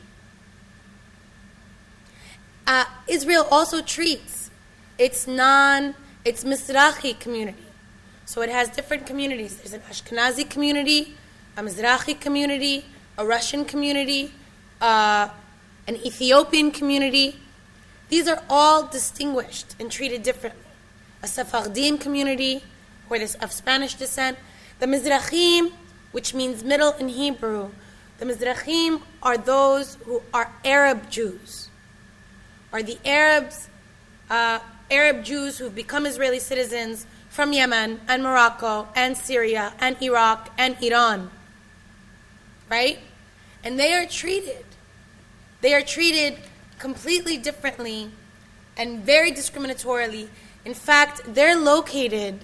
Israel also treats its Mizrahi community. So it has different communities. There's an Ashkenazi community, a Mizrahi community, a Russian community, an Ethiopian community. These are all distinguished and treated differently. A Sephardim community, who are of Spanish descent. The Mizrahim, which means middle in Hebrew, the Mizrahim are those who are Arab Jews, are the Arab Jews who've become Israeli citizens from Yemen and Morocco and Syria and Iraq and Iran, right? And they are treated completely differently and very discriminatorily. In fact, they're located,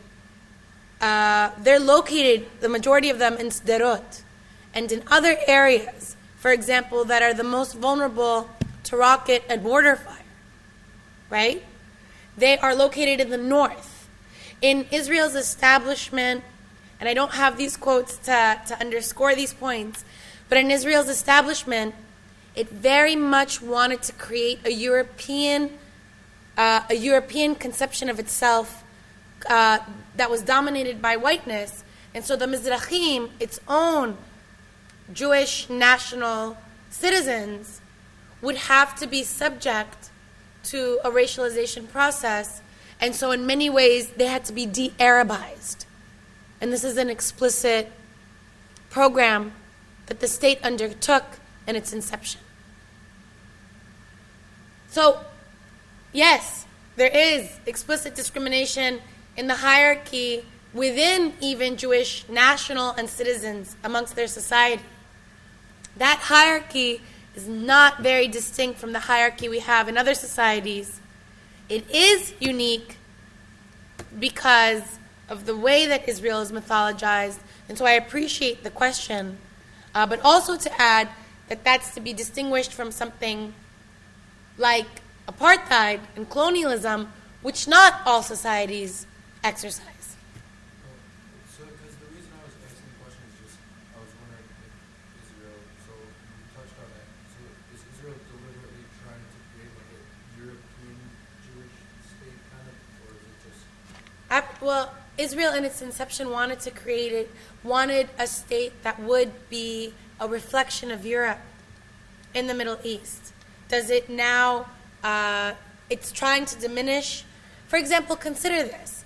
the majority of them, in Sderot and in other areas, for example, that are the most vulnerable to rocket and mortar fire, right? They are located in the north. In Israel's establishment, and I don't have these quotes to underscore these points, but in Israel's establishment, it very much wanted to create a European conception of itself that was dominated by whiteness. And so the Mizrahim, its own Jewish national citizens, would have to be subject to a racialization process. And so in many ways, they had to be de-Arabized. And this is an explicit program that the state undertook in its inception. So, yes, there is explicit discrimination in the hierarchy within even Jewish national and citizens amongst their society. That hierarchy is not very distinct from the hierarchy we have in other societies. It is unique because of the way that Israel is mythologized, and so I appreciate the question, but also to add that that's to be distinguished from something like apartheid and colonialism, which not all societies exercise. So, because the reason I was asking the question is just, I was wondering if Israel, so you touched on that, so is Israel deliberately trying to create like a European Jewish state kind of, or is it just? Well, Israel in its inception wanted a state that would be a reflection of Europe in the Middle East? Does it now, it's trying to diminish? For example, consider this.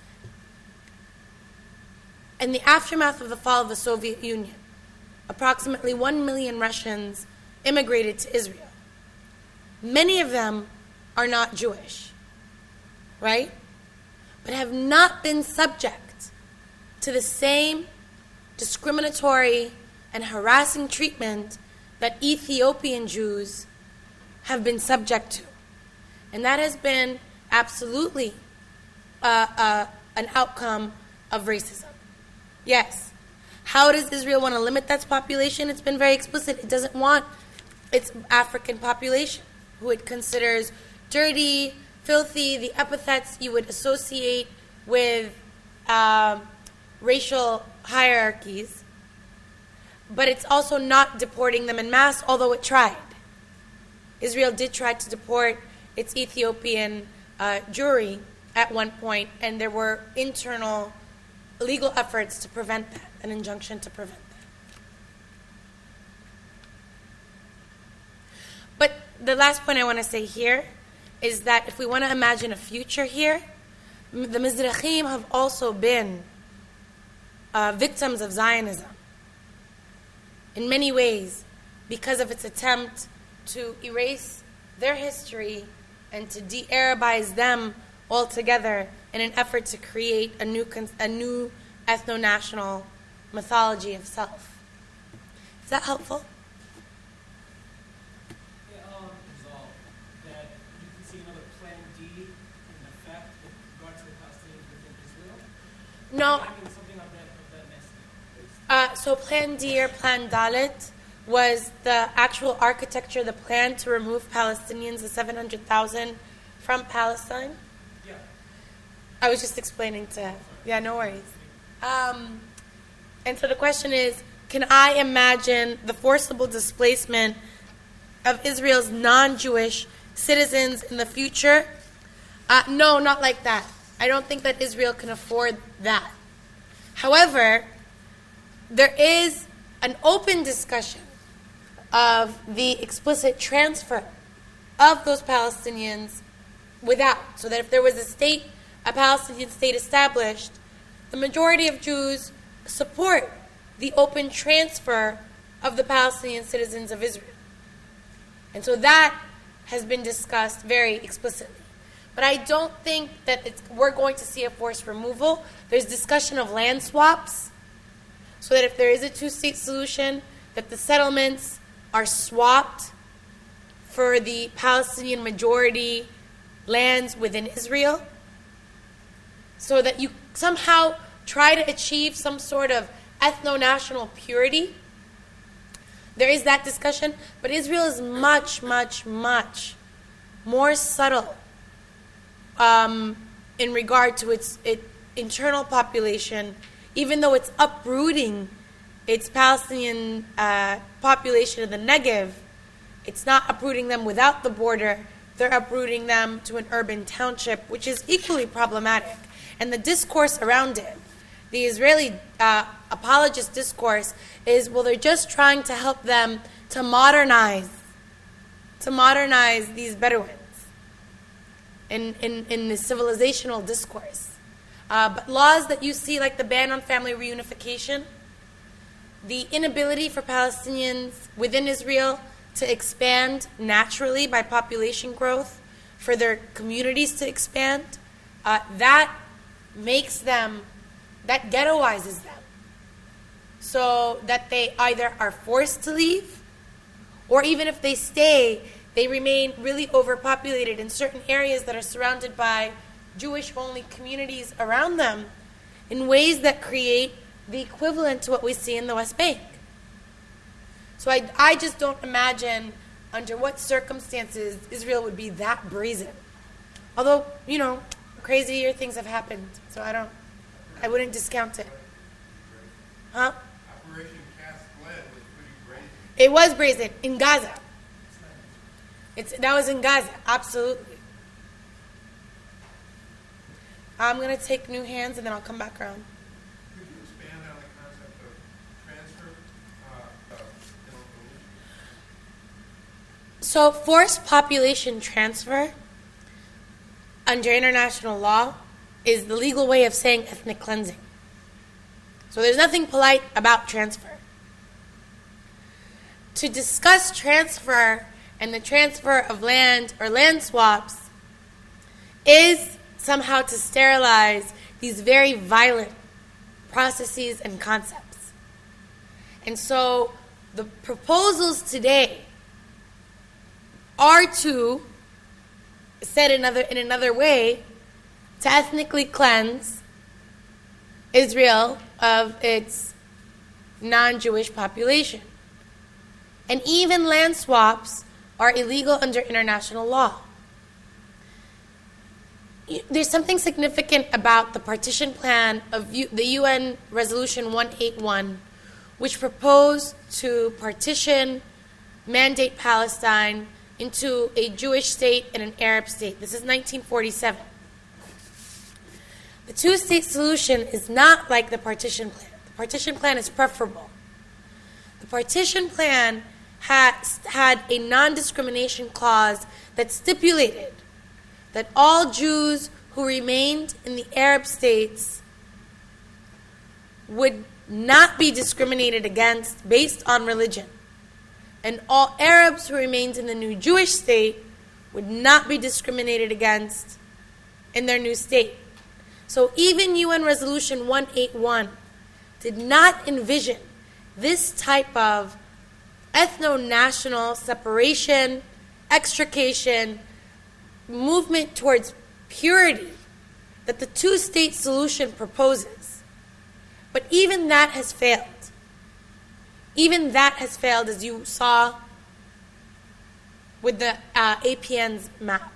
In the aftermath of the fall of the Soviet Union, approximately 1 million Russians immigrated to Israel. Many of them are not Jewish, right? But have not been subject to the same discriminatory and harassing treatment that Ethiopian Jews have been subject to. And that has been absolutely an outcome of racism. Yes. How does Israel want to limit that population? It's been very explicit. It doesn't want its African population, who it considers dirty, filthy, the epithets you would associate with racial hierarchies. But it's also not deporting them en masse, although it tried. Israel did try to deport its Ethiopian Jewry at one point, and there were internal legal efforts to prevent that, an injunction to prevent that. But the last point I want to say here is that if we want to imagine a future here, the Mizrahim have also been victims of Zionism in many ways because of its attempt to erase their history and to de-Arabize them altogether in an effort to create a new ethno-national mythology of self. Is that helpful? That you can see another Plan D in effect with regard to the Palestinians within Israel? No. I mean, something of that next. So Plan D or Plan Dalet was the actual architecture, the plan to remove Palestinians, the 700,000 from Palestine. Yeah. I was just explaining to... Yeah, no worries. And so the question is, can I imagine the forcible displacement of Israel's non-Jewish citizens in the future? No, not like that. I don't think that Israel can afford that. However, there is an open discussion of the explicit transfer of those Palestinians without. So that if there was a Palestinian state established, the majority of Jews support the open transfer of the Palestinian citizens of Israel. And so that has been discussed very explicitly. But I don't think that we're going to see a forced removal. There's discussion of land swaps, so that if there is a two-state solution, that the settlements are swapped for the Palestinian majority lands within Israel, so that you somehow try to achieve some sort of ethno-national purity. There is that discussion, but Israel is much, much, much more subtle in regard to its internal population, even though it's uprooting its Palestinian population in the Negev. It's not uprooting them without the border. They're uprooting them to an urban township, which is equally problematic. And the discourse around it, the Israeli apologist discourse, is, well, they're just trying to help them to modernize these Bedouins in the civilizational discourse. But laws that you see, like the ban on family reunification, the inability for Palestinians within Israel to expand naturally by population growth, for their communities to expand, that makes them, that ghettoizes them, so that they either are forced to leave, or even if they stay, they remain really overpopulated in certain areas that are surrounded by Jewish-only communities around them in ways that create the equivalent to what we see in the West Bank. So I just don't imagine under what circumstances Israel would be that brazen. Although, crazier things have happened, so I wouldn't discount it. Huh? Operation Cast Lead was pretty brazen. It was brazen in Gaza. That was in Gaza, absolutely. I'm going to take new hands and then I'll come back around. Could you expand on the concept of transfer? So forced population transfer under international law is the legal way of saying ethnic cleansing. So there's nothing polite about transfer. To discuss transfer and the transfer of land or land swaps is somehow to sterilize these very violent processes and concepts. And so the proposals today are to, said in another way, to ethnically cleanse Israel of its non-Jewish population. And even land swaps are illegal under international law. There's something significant about the partition plan of the UN Resolution 181, which proposed to partition, mandate Palestine into a Jewish state and an Arab state. This is 1947. The two-state solution is not like the partition plan. The partition plan is preferable. The partition plan had a non-discrimination clause that stipulated that all Jews who remained in the Arab states would not be discriminated against based on religion. And all Arabs who remained in the new Jewish state would not be discriminated against in their new state. So even UN Resolution 181 did not envision this type of ethno-national separation, extrication, movement towards purity that the two-state solution proposes. But even that has failed. Even that has failed, as you saw with the APN's map.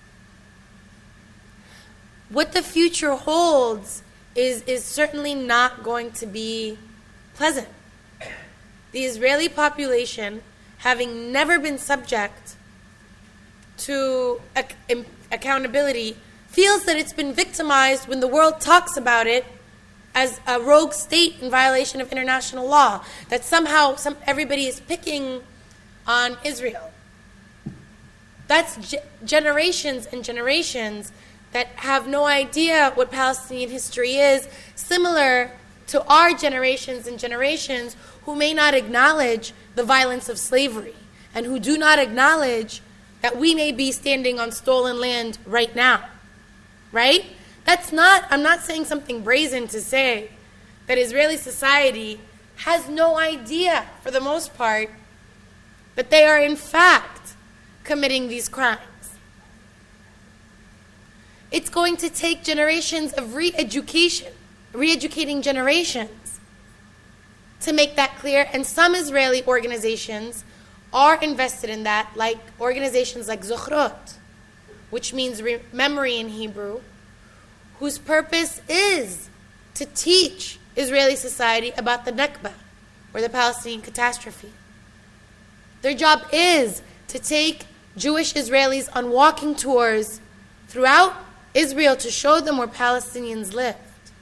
What the future holds is certainly not going to be pleasant. The Israeli population, having never been subject to accountability, feels that it's been victimized when the world talks about it as a rogue state in violation of international law, that somehow everybody is picking on Israel. That's generations and generations that have no idea what Palestinian history is, similar to our generations and generations who may not acknowledge the violence of slavery and who do not acknowledge that we may be standing on stolen land right now. Right? I'm not saying something brazen to say that Israeli society has no idea, for the most part, that they are in fact committing these crimes. It's going to take generations of re-educating generations to make that clear, and some Israeli organizations are invested in that, like organizations like Zochrot, which means memory in Hebrew, whose purpose is to teach Israeli society about the Nakba, or the Palestinian catastrophe. Their job is to take Jewish Israelis on walking tours throughout Israel to show them where Palestinians lived.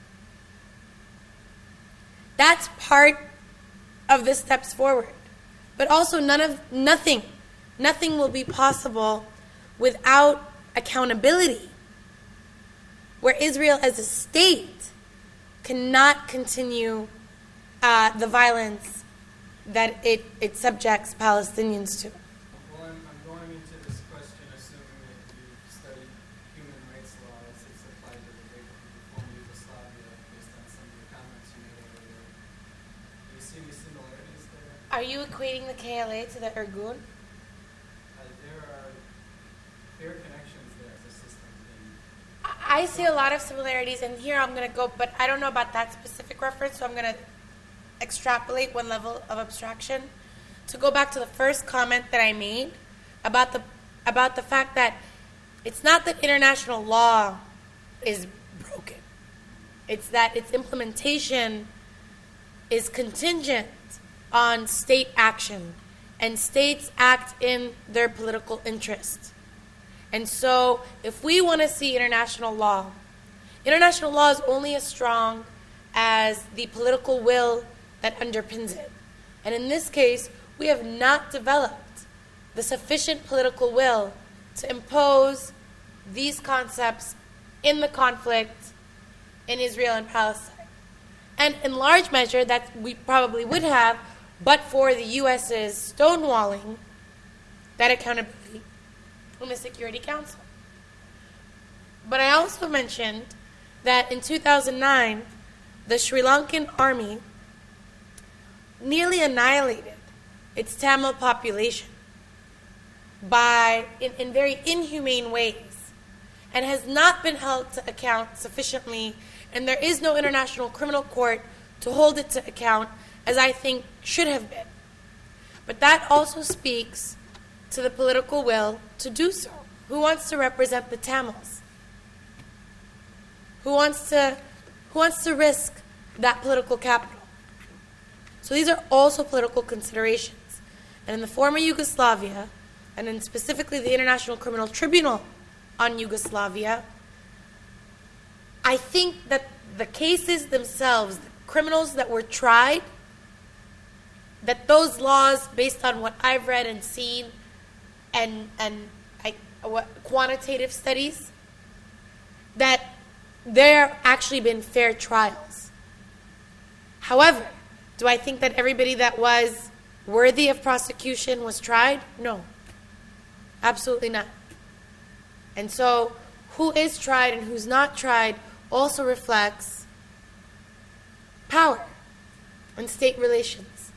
That's part of the steps forward. But also nothing will be possible without accountability, where Israel as a state cannot continue the violence that it subjects Palestinians to. Well, I'm going into this question assuming that you've studied human rights law as it's applied to the former Yugoslavia based on some of the comments you made earlier. Do you see any similarities there? Are you equating the KLA to the Irgun? There are clear connections there as a system. I see a lot of similarities, and here I'm going to go, but I don't know about that specific reference, so I'm going to extrapolate one level of abstraction. To go back to the first comment that I made about the fact that it's not that international law is broken. It's that its implementation is contingent on state action, and states act in their political interest. And so if we want to see international law is only as strong as the political will that underpins it. And in this case, we have not developed the sufficient political will to impose these concepts in the conflict in Israel and Palestine. And in large measure, that we probably would have, but for the U.S.'s stonewalling that accountability in the Security Council. But I also mentioned that in 2009, the Sri Lankan army nearly annihilated its Tamil population in very inhumane ways, and has not been held to account sufficiently, and there is no international criminal court to hold it to account, as I think should have been. But that also speaks to the political will to do so. Who wants to represent the Tamils? Who wants to risk that political capital? So these are also political considerations. And in the former Yugoslavia, and in specifically the International Criminal Tribunal on Yugoslavia, I think that the cases themselves, the criminals that were tried, that those laws, based on what I've read and seen, and quantitative studies, that there actually been fair trials. However, do I think that everybody that was worthy of prosecution was tried? No. Absolutely not. And so, who is tried and who's not tried also reflects power and state relations.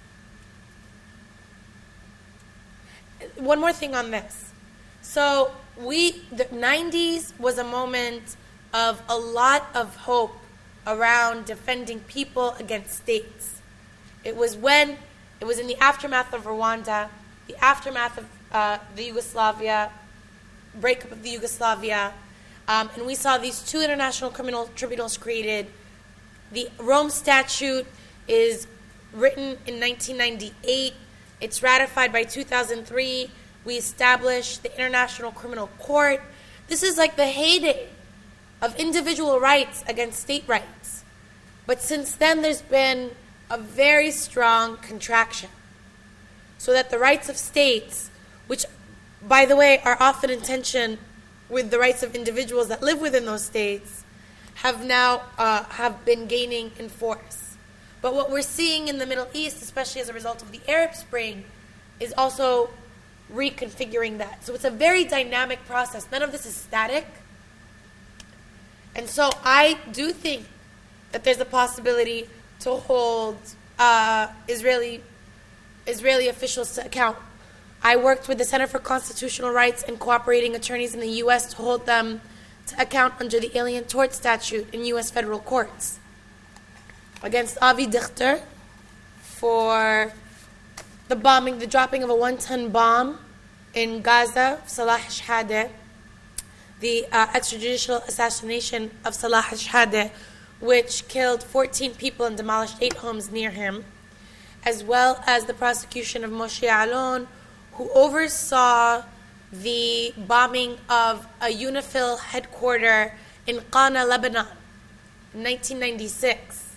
One more thing on this. So, the 90s was a moment of a lot of hope around defending people against states. It was in the aftermath of Rwanda, the aftermath of the breakup of the Yugoslavia, and we saw these two international criminal tribunals created. The Rome Statute is written in 1998. It's ratified by 2003. We established the International Criminal Court. This is like the heyday of individual rights against state rights. But since then, there's been a very strong contraction, so that the rights of states, which, by the way, are often in tension with the rights of individuals that live within those states, have now have been gaining in force. But what we're seeing in the Middle East, especially as a result of the Arab Spring, is also reconfiguring that. So it's a very dynamic process. None of this is static. And so I do think that there's a possibility to hold Israeli officials to account. I worked with the Center for Constitutional Rights and cooperating attorneys in the U.S. to hold them to account under the Alien Tort Statute in U.S. federal courts against Avi Dichter for the dropping of a 1-ton bomb in Gaza, Salah Shehadeh, the extrajudicial assassination of Salah Shehadeh, which killed 14 people and demolished 8 homes near him, as well as the prosecution of Moshe Alon, who oversaw the bombing of a UNIFIL headquarters in Qana, Lebanon, in 1996,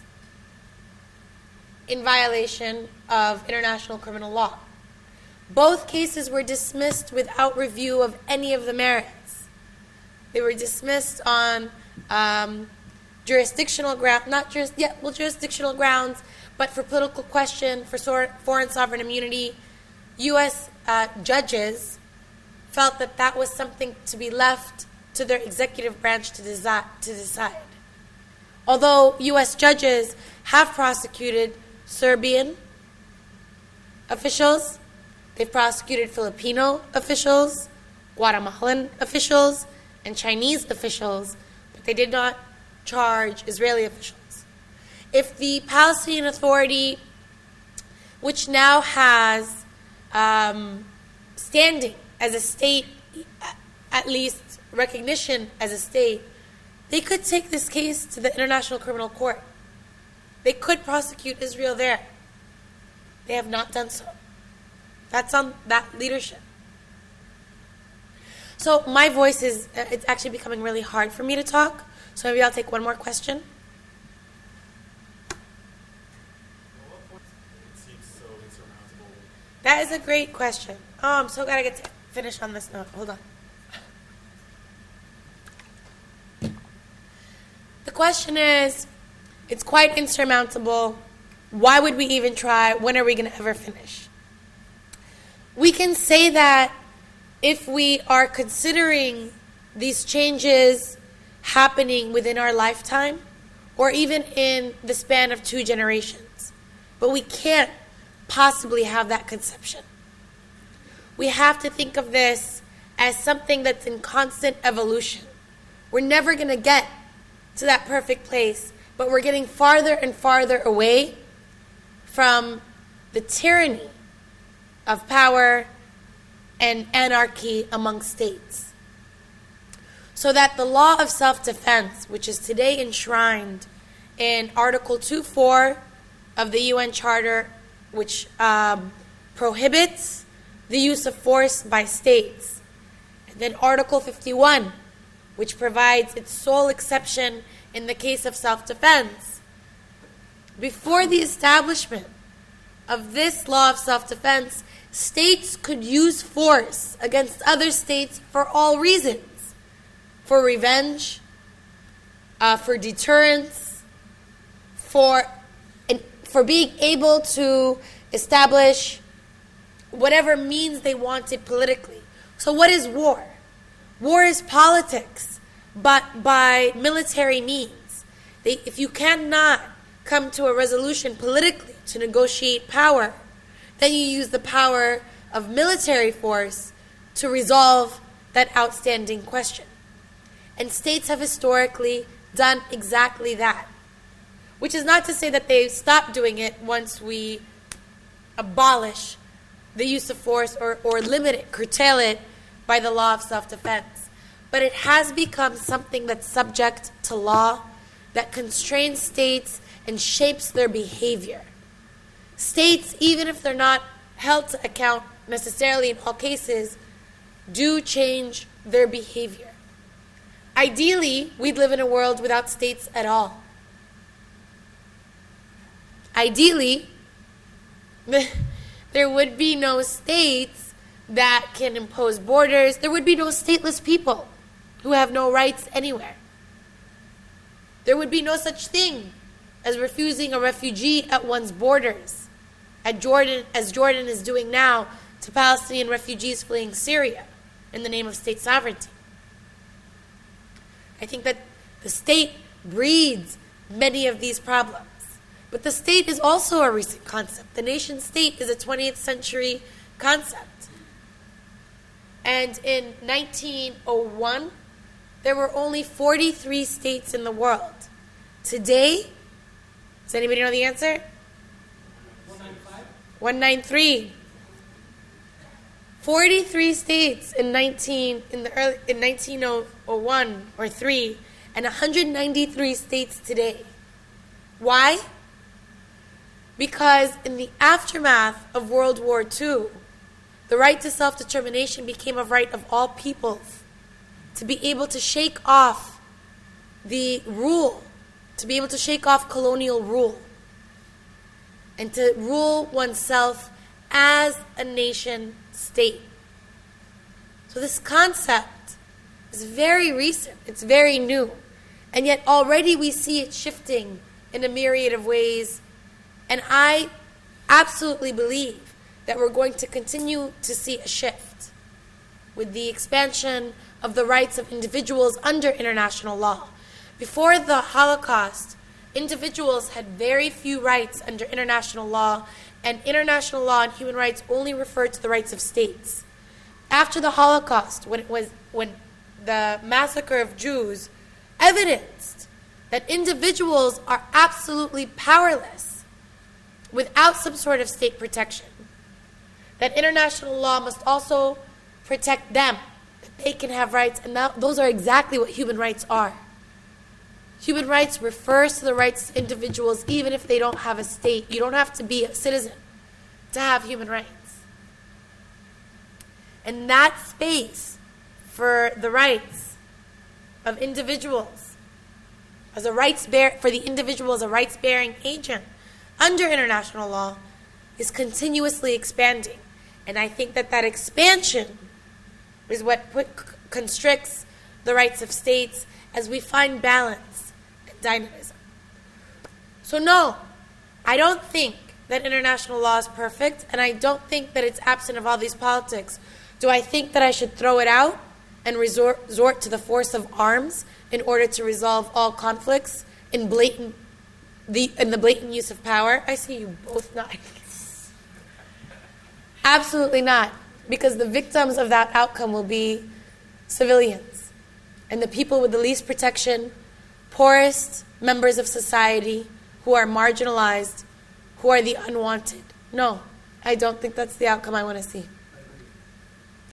in violation of international criminal law. Both cases were dismissed without review of any of the merits. They were dismissed on jurisdictional jurisdictional grounds, but for political question, for foreign sovereign immunity. U.S. Judges felt that that was something to be left to their executive branch to decide. Although U.S. judges have prosecuted Serbian officials, they've prosecuted Filipino officials, Guatemalan officials, and Chinese officials, but they did not charge Israeli officials. If the Palestinian Authority, which now has standing as a state, at least recognition as a state, they could take this case to the International Criminal Court. They could prosecute Israel there. They have not done so. That's on that leadership. So my voice it's actually becoming really hard for me to talk, so maybe I'll take one more question. It seems so insurmountable. That is a great question. Oh, I'm so glad I get to finish on this note. Hold on. The question is, it's quite insurmountable. Why would we even try? When are we going to ever finish? We can say that if we are considering these changes happening within our lifetime, or even in the span of 2 generations, but we can't possibly have that conception. We have to think of this as something that's in constant evolution. We're never going to get to that perfect place, but we're getting farther and farther away from the tyranny of power and anarchy among states. So that the law of self-defense, which is today enshrined in Article 2.4 of the UN Charter, which prohibits the use of force by states, and then Article 51, which provides its sole exception in the case of self-defense. Before the establishment of this law of self-defense, states could use force against other states for all reasons. For revenge, for deterrence, for being able to establish whatever means they wanted politically. So what is war? War is politics, but by military means. If you cannot come to a resolution politically to negotiate power, then you use the power of military force to resolve that outstanding question. And states have historically done exactly that. Which is not to say that they stop doing it once we abolish the use of force or limit it, curtail it by the law of self-defense. But it has become something that's subject to law, that constrains states and shapes their behavior. States, even if they're not held to account necessarily in all cases, do change their behavior. Ideally, we'd live in a world without states at all. Ideally, there would be no states that can impose borders. There would be no stateless people who have no rights anywhere. There would be no such thing as refusing a refugee at one's borders, as Jordan is doing now to Palestinian refugees fleeing Syria in the name of state sovereignty. I think that the state breeds many of these problems. But the state is also a recent concept. The nation state is a 20th century concept. And in 1901, there were only 43 states in the world. Today, does anybody know the answer? 193. 43 states in 1901 or 3, and 193 states today. Why? Because in the aftermath of World War II, the right to self-determination became a right of all peoples to be able to shake off the rule, to be able to shake off colonial rule, and to rule oneself as a nation state. So this concept is very recent, it's very new, and yet already we see it shifting in a myriad of ways, and I absolutely believe that we're going to continue to see a shift with the expansion of the rights of individuals under international law. Before the Holocaust, individuals had very few rights under international law, and international law and human rights only referred to the rights of states. After the Holocaust, when the massacre of Jews evidenced that individuals are absolutely powerless without some sort of state protection, that international law must also protect them, that they can have rights, and those are exactly what human rights are. Human rights refers to the rights of individuals even if they don't have a state. You don't have to be a citizen to have human rights. And that space for the rights of individuals, for the individual as a rights-bearing agent under international law, is continuously expanding. And I think that expansion is what constricts the rights of states as we find balance and dynamism. So no, I don't think that international law is perfect, and I don't think that it's absent of all these politics. Do I think that I should throw it out and resort to the force of arms in order to resolve all conflicts in the blatant use of power? I see you both nodding. Absolutely not, because the victims of that outcome will be civilians and the people with the least protection, poorest members of society who are marginalized, who are the unwanted. No, I don't think that's the outcome I want to see.